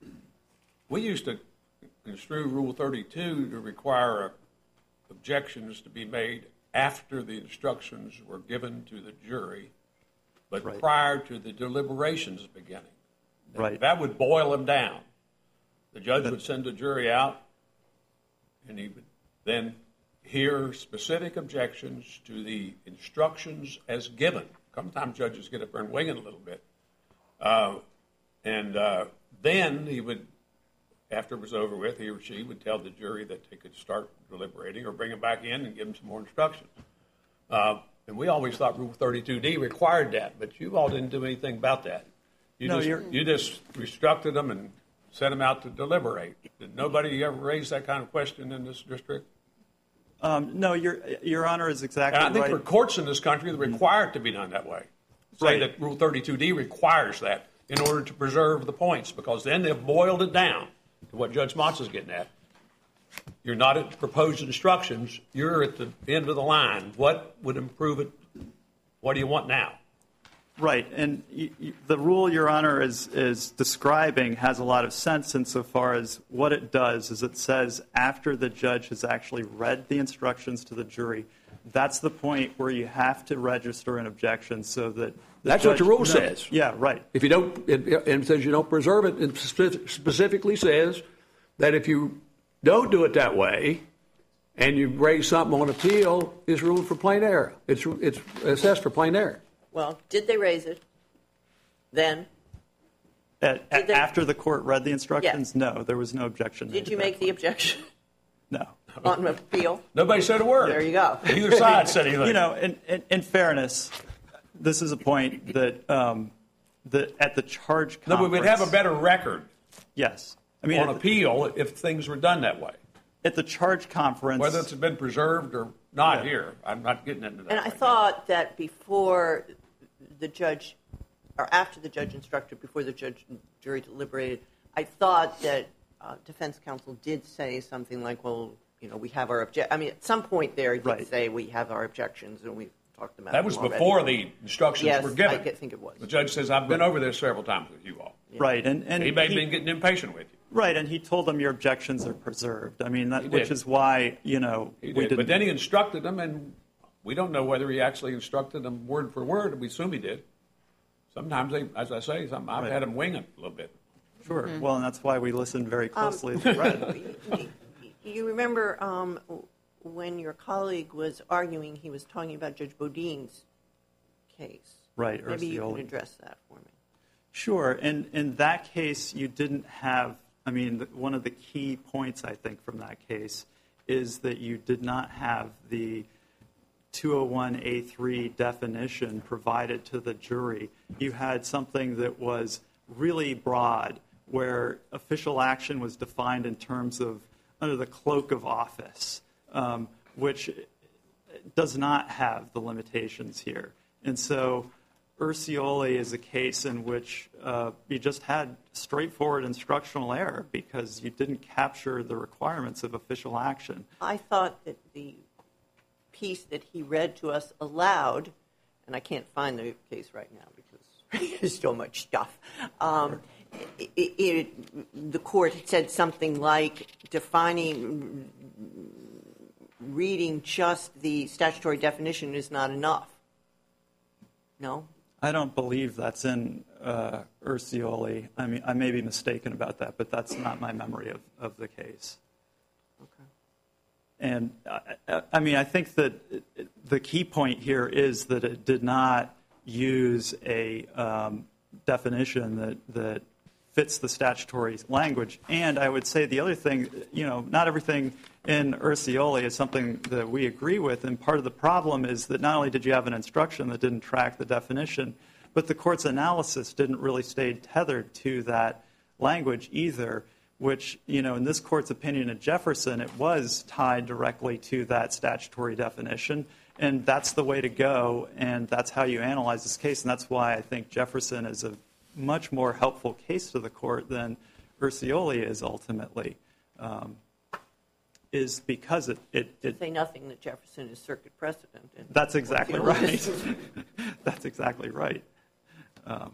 we used to construe Rule thirty-two to require uh, objections to be made after the instructions were given to the jury, but Right. prior to the deliberations beginning. Right. That would boil them down. The judge would send the jury out, and he would then hear specific objections to the instructions as given. Sometimes judges get up there and wing it a little bit. Uh, and uh, then he would, after it was over with, he or she would tell the jury that they could start deliberating or bring them back in and give them some more instructions. Uh, and we always thought Rule thirty-two D required that, but you all didn't do anything about that. You, No, just, you're- you just restructured them and sent them out to deliberate. Did nobody ever raise that kind of question in this district? Um, no, your Your Honor is exactly And I think right. for courts in this country, they require it to be done that way. Say Right. that Rule thirty-two D requires that in order to preserve the points, because then they've boiled it down to what Judge Motz is getting at. You're not at proposed instructions. You're at the end of the line. What would improve it? What do you want now? Right, and y- y- the rule Your Honor is, is describing has a lot of sense insofar as what it does is it says after the judge has actually read the instructions to the jury, that's the point where you have to register an objection so that the That's what judge your rule knows. says. Yeah, right. If you don't, it, it says you don't preserve it, it specific- specifically says that if you don't do it that way and you raise something on appeal, it's ruled for plain error. It's, it's assessed for plain error. Well, did they raise it then? At, Did they- after the court read the instructions, Yes. no, there was no objection. made Did you at that make the point. objection No. on appeal? Nobody said a word. There you go. Neither side said anything. You know, in, in, in fairness, this is a point that, um, that at the charge no, conference. but we'd have a better record Yes. I mean, on at the, appeal if things were done that way. at the charge conference. Whether it's been preserved or not Yeah. here, I'm not getting into that. And I right now. thought that before the judge, or after the judge instructed, before the judge and jury deliberated, I thought that uh, defense counsel did say something like, well, you know, we have our object. I mean, at some point there, he did Right. say we have our objections, and we talked about That was them already. before the instructions Yes, were given. I get- think it was. The judge says, I've been over this several times with you all. Right, and, and He may have he- been getting impatient with you. right, and he told them your objections are preserved. I mean, that, He which did. is why you know He we did. didn't. But then he instructed them, and we don't know whether he actually instructed them word for word. We assume he did. Sometimes, they, as I say, some, I've Right. had them wing it a little bit. Sure. Mm-hmm. Well, and that's why we listened very Um, closely as we read. You remember um, when your colleague was arguing, he was talking about Judge Bodine's case. Right, Maybe you Ursioli. can address that for me. Sure. And in that case, you didn't have, I mean, the- one of the key points, I think, from that case is that you did not have the two oh one A three definition provided to the jury. You had something that was really broad, where official action was defined in terms of under the cloak of office, um, which does not have the limitations here. And so Ursioli is a case in which uh, you just had straightforward instructional error because you didn't capture the requirements of official action. I thought that the piece that he read to us aloud, and I can't find the case right now because there's so much stuff, um, it, it, the court had said something like defining, reading just the statutory definition is not enough. No? I don't believe that's in uh, Ursioli. I mean, I may be mistaken about that, but that's not my memory of, of the case. Okay. And I, I mean, I think that the key point here is that it did not use a um, definition that, that fits the statutory language. And I would say the other thing, you know, not everything in Ursioli is something that we agree with. And part of the problem is that not only did you have an instruction that didn't track the definition, but the court's analysis didn't really stay tethered to that language either, which, you know, in this court's opinion in Jefferson, it was tied directly to that statutory definition. And that's the way to go, and that's how you analyze this case. And that's why I think Jefferson is a much more helpful case to the court than Ursioli is ultimately, um, is because it... it, it say nothing that Jefferson is circuit precedent. That's exactly right. That's exactly right. Um,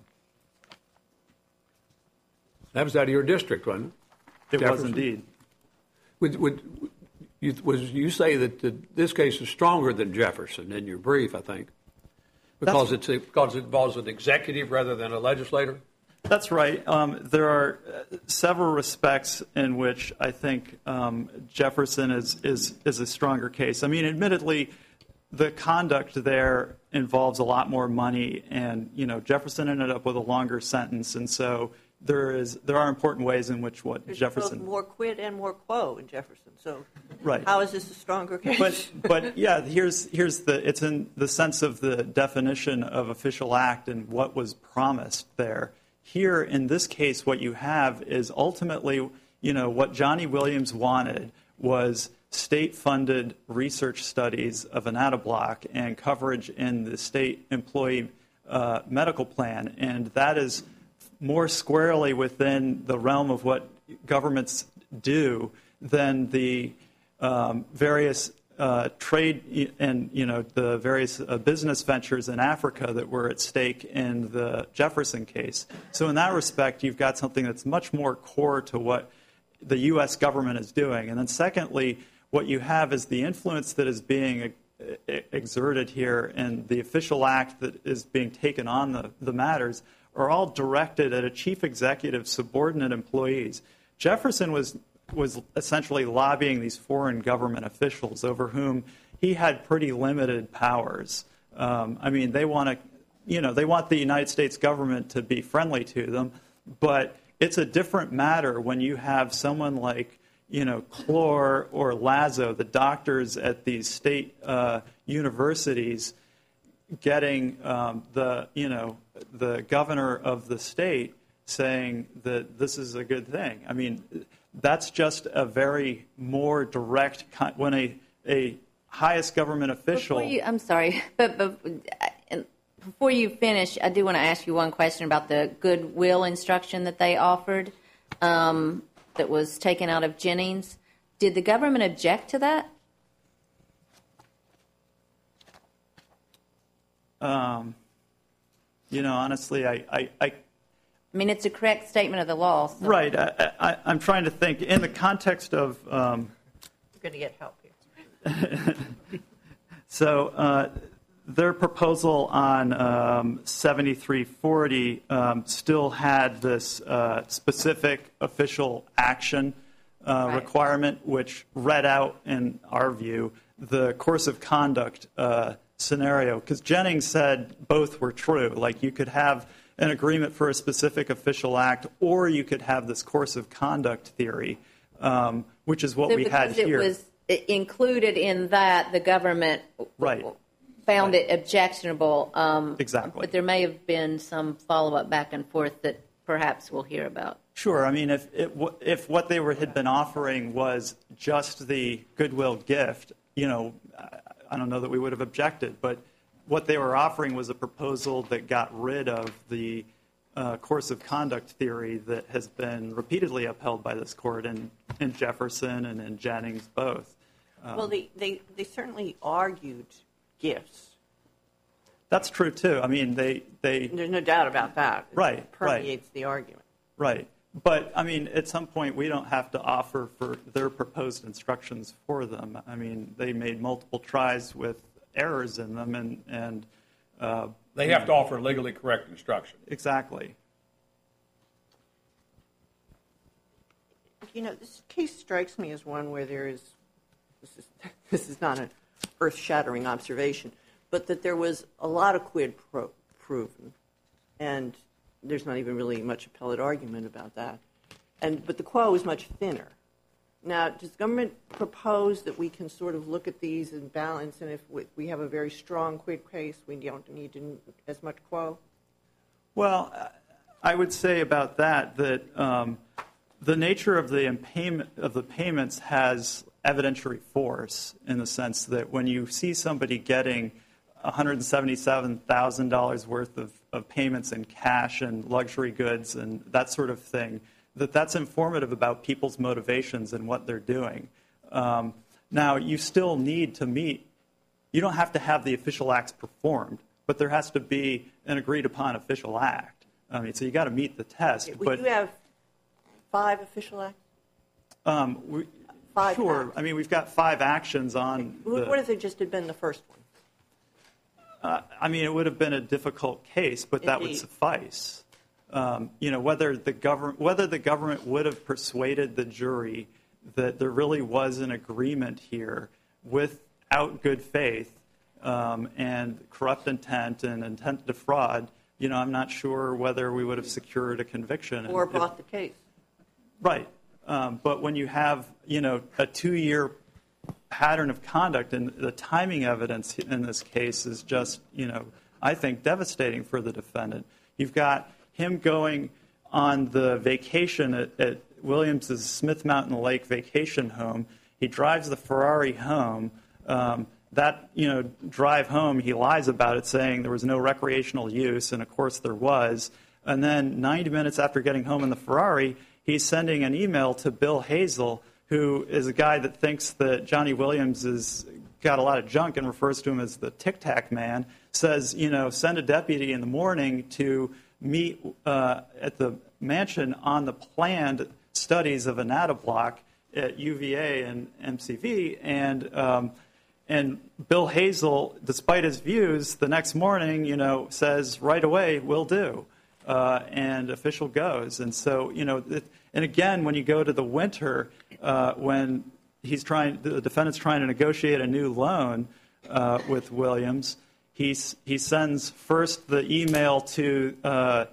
that was out of your district, wasn't it? It Jefferson? was indeed. Would, would, you, was, you say that the, this case is stronger than Jefferson in your brief, I think, because, it's a, because it involves an executive rather than a legislator? That's right. Um, there are several respects in which I think um, Jefferson is, is, is a stronger case. I mean, admittedly, the conduct there involves a lot more money, and, you know, Jefferson ended up with a longer sentence, and so there is there are important ways in which what There's Jefferson... both more quid and more quo in Jefferson, so right. How is this a stronger case? But, but yeah, here's, here's the, it's in the sense of the definition of official act and what was promised there. Here, in this case, what you have is ultimately, you know, what Johnny Williams wanted was state-funded research studies of Anatoblock and coverage in the state employee uh, medical plan, and that is more squarely within the realm of what governments do than the um, various uh, trade and, you know, the various uh, business ventures in Africa that were at stake in the Jefferson case. So in that respect, you've got something that's much more core to what the U S government is doing. And then secondly, what you have is the influence that is being exerted here and the official act that is being taken on the, the matters are all directed at a chief executive subordinate employees. Jefferson was was essentially lobbying these foreign government officials over whom he had pretty limited powers. Um, I mean, they want to, you know, they want the United States government to be friendly to them, but it's a different matter when you have someone like, you know, Clore or Lazo, the doctors at these state uh, universities, getting um, the, you know, the governor of the state saying that this is a good thing. I mean, that's just a very more direct, when a, a highest government official... Before you, I'm sorry, but, but before you finish, I do want to ask you one question about the goodwill instruction that they offered um, that was taken out of Jennings. Did the government object to that? Um, you know, honestly, I... I, I I mean, it's a correct statement of the law. So. Right. I, I, I'm trying to think in the context of... Um, We're going to get help here. so uh, their proposal on um, seventy-three forty um, still had this uh, specific official action uh, right. requirement, which read out, in our view, the course of conduct uh, scenario. Because Jennings said both were true. Like, you could have an agreement for a specific official act, or you could have this course of conduct theory, um, which is what so we had here. It was included in that, the government right. found right. it objectionable. Um, exactly. But there may have been some follow-up back and forth that perhaps we'll hear about. Sure. I mean, if it, if what they were, had been offering was just the goodwill gift, you know, I don't know that we would have objected, but what they were offering was a proposal that got rid of the uh, course of conduct theory that has been repeatedly upheld by this court in, in Jefferson and in Jennings both. Um, well, they, they, they certainly argued gifts. That's true, too. I mean, they... they There's no doubt about that. Right, It permeates right. the argument. Right. But, I mean, at some point, we don't have to offer for their proposed instructions for them. I mean, they made multiple tries with errors in them, and... and uh, They have to offer legally correct instruction. Exactly. You know, this case strikes me as one where there is, this is, this is not an earth-shattering observation, but that there was a lot of quid pro proven, and there's not even really much appellate argument about that. And but the quo is much thinner. Now, does government propose that we can sort of look at these and balance, and if we, we have a very strong quid case, we don't need to, as much quo? Well, I would say about that that um, the nature of the payment of the payments has evidentiary force in the sense that when you see somebody getting one hundred seventy-seven thousand dollars worth of, of payments in cash and luxury goods and that sort of thing, that that's informative about people's motivations and what they're doing. Um, now, you still need to meet, you don't have to have the official acts performed, but there has to be an agreed-upon official act. I mean, so you got to meet the test. Would but, you have five official acts? Um, we, Five sure. acts. I mean, we've got five actions on. What the, what if it just had been the first one? Uh, I mean, it would have been a difficult case, but that would Indeed. suffice. Um, you know, whether the government whether the government would have persuaded the jury that there really was an agreement here without good faith um, and corrupt intent and intent to defraud, you know, I'm not sure whether we would have secured a conviction. Or And brought if, the case? Right. Um, but when you have, you know, a two-year pattern of conduct, and the timing evidence in this case is just, you know, I think devastating for the defendant. You've got him going on the vacation at, at Williams' Smith Mountain Lake vacation home. He drives the Ferrari home. Um, that, you know, drive home, he lies about it, saying there was no recreational use, and of course there was. And then ninety minutes after getting home in the Ferrari, he's sending an email to Bill Hazel, who is a guy that thinks that Johnny Williams has got a lot of junk and refers to him as the Tic Tac man, says, you know, send a deputy in the morning to meet uh, at the mansion on the planned studies of Anatoblock at U V A and M C V. And, um, and Bill Hazel, despite his views, the next morning, you know, says, right away, will do. Uh, and official goes. And so, you know, it, and again, when you go to the winter, uh, when he's trying, the defendant's trying to negotiate a new loan uh, with Williams, he's, he sends first the email to uh,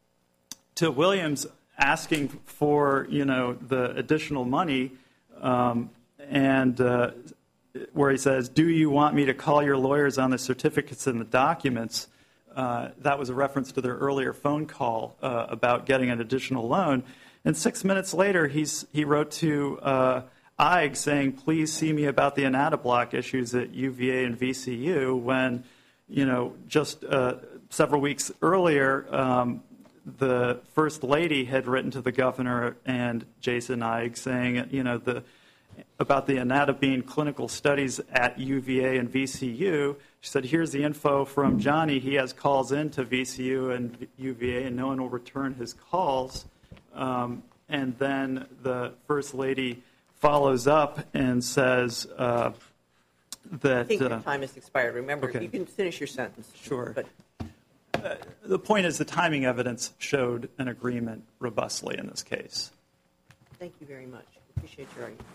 to Williams asking for, you know, the additional money, um, and uh, where he says, "Do you want me to call your lawyers on the certificates and the documents?" Uh, that was a reference to their earlier phone call uh, about getting an additional loan. And six minutes later, he's, he wrote to uh, I G saying, please see me about the Anatoblock issues at U V A and V C U, when, you know, just uh, several weeks earlier, um, the First Lady had written to the governor and Jason I G saying, you know, the about the Anatobine clinical studies at U V A and V C U. She said, here's the info from Johnny. He has calls into V C U and U V A, and no one will return his calls. Um, and then the First Lady follows up and says uh, that... I think your uh, time has expired. Remember, okay. you can finish your sentence. Sure. But uh, the point is the timing evidence showed an agreement robustly in this case. thank you very much. Appreciate your argument.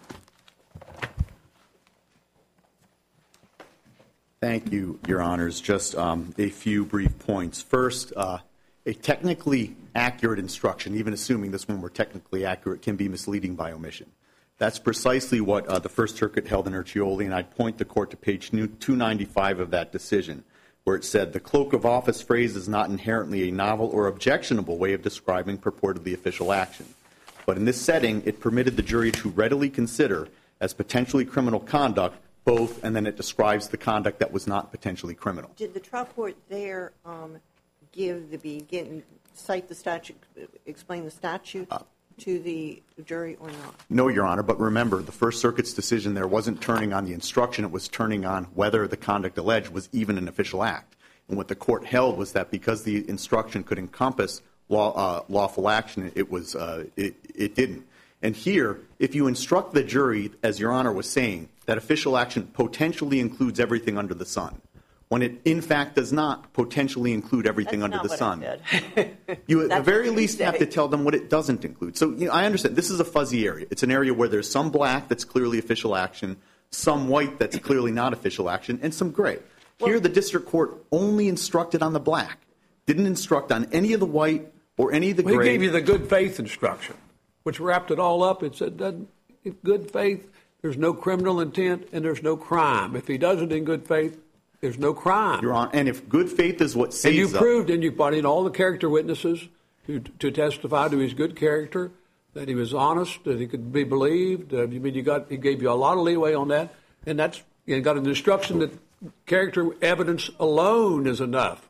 Thank you, Your Honors. Just um, a few brief points. First, uh, a technically accurate instruction, even assuming this one were technically accurate, can be misleading by omission. That's precisely what uh, the First Circuit held in Urcioli, and I'd point the Court to page two ninety-five of that decision, where it said, the cloak of office phrase is not inherently a novel or objectionable way of describing purportedly official action. But in this setting, it permitted the jury to readily consider as potentially criminal conduct both, and then it describes the conduct that was not potentially criminal. Did the trial court there um, give the begin, cite the statute, explain the statute uh, to the jury or not? No, Your Honor, but remember, the First Circuit's decision there wasn't turning on the instruction, it was turning on whether the conduct alleged was even an official act. And what the court held was that because the instruction could encompass law, uh, lawful action, it was uh, it, it didn't. And here, if you instruct the jury, as Your Honor was saying, that official action potentially includes everything under the sun, when it in fact does not potentially include everything That's under not the what sun. I said. You at the very what you least have say. to tell them what it doesn't include. So you know, I understand this is a fuzzy area. It's an area where there's some black that's clearly official action, some white that's clearly not official action, and some gray. Well, here, the district court only instructed on the black, didn't instruct on any of the white or any of the Well, gray. he gave you the good faith instruction, which wrapped it all up. It said, doesn't, in good faith, there's no criminal intent and there's no crime. If he does it in good faith, there's no crime. Your Honor, and if good faith is what saves And you us- proved, and you brought in all the character witnesses to, to testify to his good character, that he was honest, that he could be believed. Uh, I mean, you got he gave you a lot of leeway on that, and that's you got an instruction that character evidence alone is enough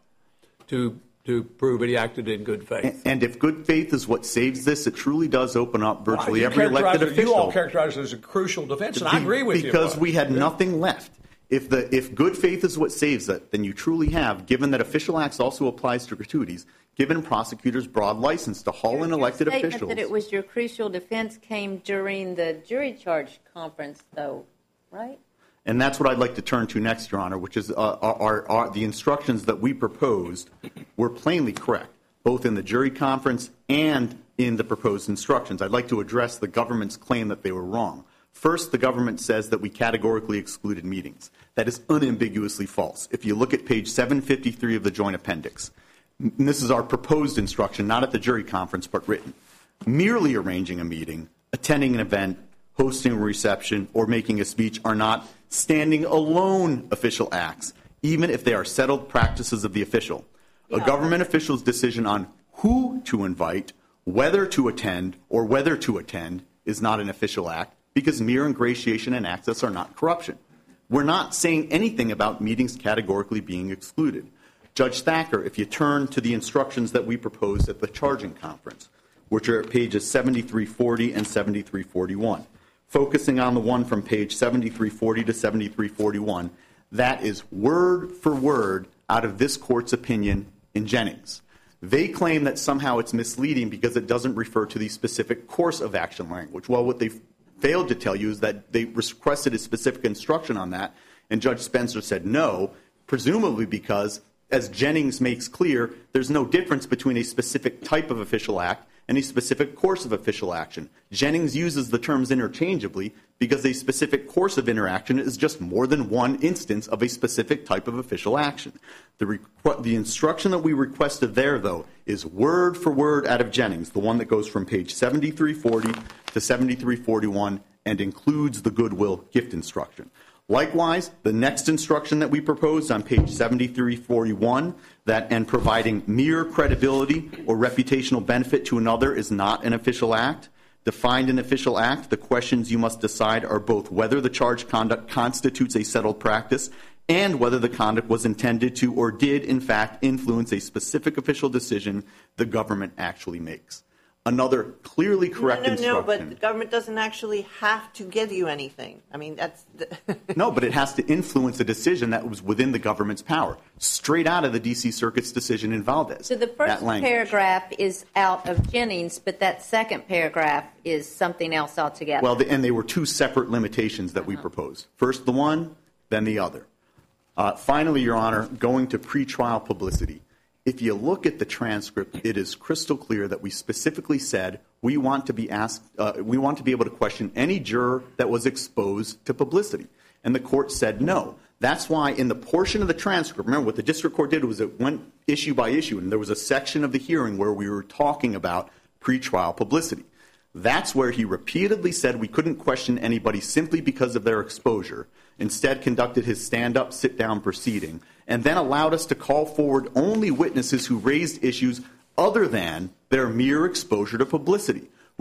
to to prove that he acted in good faith. And if good faith is what saves this, it truly does open up virtually You every elected characterize it- official. You all characterize it as a crucial defense, and I agree with you. Because we had nothing left. If the if good faith is what saves it, then you truly have, given that official acts also applies to gratuities, given prosecutors broad license to haul in elected Your officials. statement that it was your crucial defense came during the jury charge conference, though, right? And that's what I'd like to turn to next, Your Honor, which is uh, our, our, our, the instructions that we proposed were plainly correct, both in the jury conference and in the proposed instructions. I'd like to address the government's claim that they were wrong. First, the government says that we categorically excluded meetings. That is unambiguously false. If you look at page seven fifty-three of the joint appendix, and this is our proposed instruction, not at the jury conference, but written. Merely arranging a meeting, attending an event, hosting a reception, or making a speech are not standing alone official acts, even if they are settled practices of the official. A government official's decision on who to invite, whether to attend, or whether to attend is not an official act because mere ingratiation and access are not corruption. We're not saying anything about meetings categorically being excluded. Judge Thacker, if you turn to the instructions that we proposed at the charging conference, which are at pages seventy-three forty and seventy-three forty-one, focusing on the one from page seventy-three forty to seventy-three forty-one, that is word for word out of this court's opinion in Jennings. They claim that somehow it's misleading because it doesn't refer to the specific course of action language. Well, what they failed to tell you is that they requested a specific instruction on that, and Judge Spencer said no, presumably because, as Jennings makes clear, there's no difference between a specific type of official act and a specific course of official action. Jennings uses the terms interchangeably because a specific course of interaction is just more than one instance of a specific type of official action. The, requ- the instruction that we requested there, though, is word for word out of Jennings, the one that goes from page seventy-three forty to seventy-three forty-one and includes the goodwill gift instruction. Likewise, the next instruction that we proposed on page seventy-three forty-one, that and providing mere credibility or reputational benefit to another is not an official act. Defined an official act, the questions you must decide are both whether the charged conduct constitutes a settled practice and whether the conduct was intended to or did, in fact, influence a specific official decision the government actually makes. Another clearly correct no, no, instruction. No, but the government doesn't actually have to give you anything. I mean, that's... The No, but it has to influence a decision that was within the government's power, straight out of the D C Circuit's decision in Valdez. So the first paragraph is out of Jennings, but that second paragraph is something else altogether. Well, the, and they were two separate limitations that uh-huh. we proposed. First the one, then the other. Uh, finally, Your Honor, going to pretrial publicity. If you look at the transcript, it is crystal clear that we specifically said we want to be asked, uh, we want to be able to question any juror that was exposed to publicity. And the court said no. That's why in the portion of the transcript, remember what the district court did was it went issue by issue, and there was a section of the hearing where we were talking about pretrial publicity. That's where he repeatedly said we couldn't question anybody simply because of their exposure, instead conducted his stand-up, sit-down proceeding, and then allowed us to call forward only witnesses who raised issues other than their mere exposure to publicity. We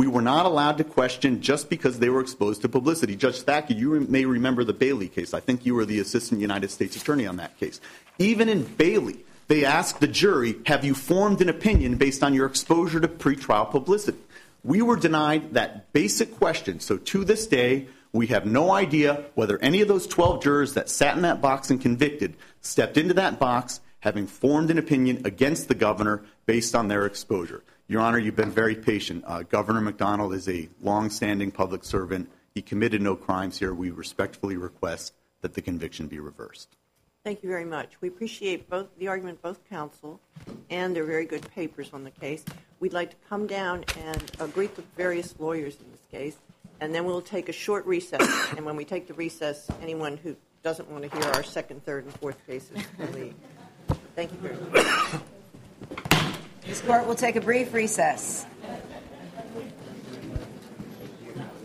We were not allowed to question just because they were exposed to publicity. Judge Thacker, you may remember the Bailey case. I think you were the assistant United States attorney on that case. Even in Bailey, they asked the jury, have you formed an opinion based on your exposure to pretrial publicity? We were denied that basic question. So to this day, we have no idea whether any of those twelve jurors that sat in that box and convicted stepped into that box having formed an opinion against the governor based on their exposure. Your Honor, you've been very patient. Uh, Governor McDonnell is a longstanding public servant. He committed no crimes here. We respectfully request that the conviction be reversed. Thank you very much. We appreciate both the argument, both counsel, and their very good papers on the case. We'd like to come down and uh, greet the various lawyers in this case, and then we'll take a short recess. And when we take the recess, anyone who doesn't want to hear our second, third, and fourth cases will leave. Thank you very much. This court will take a brief recess.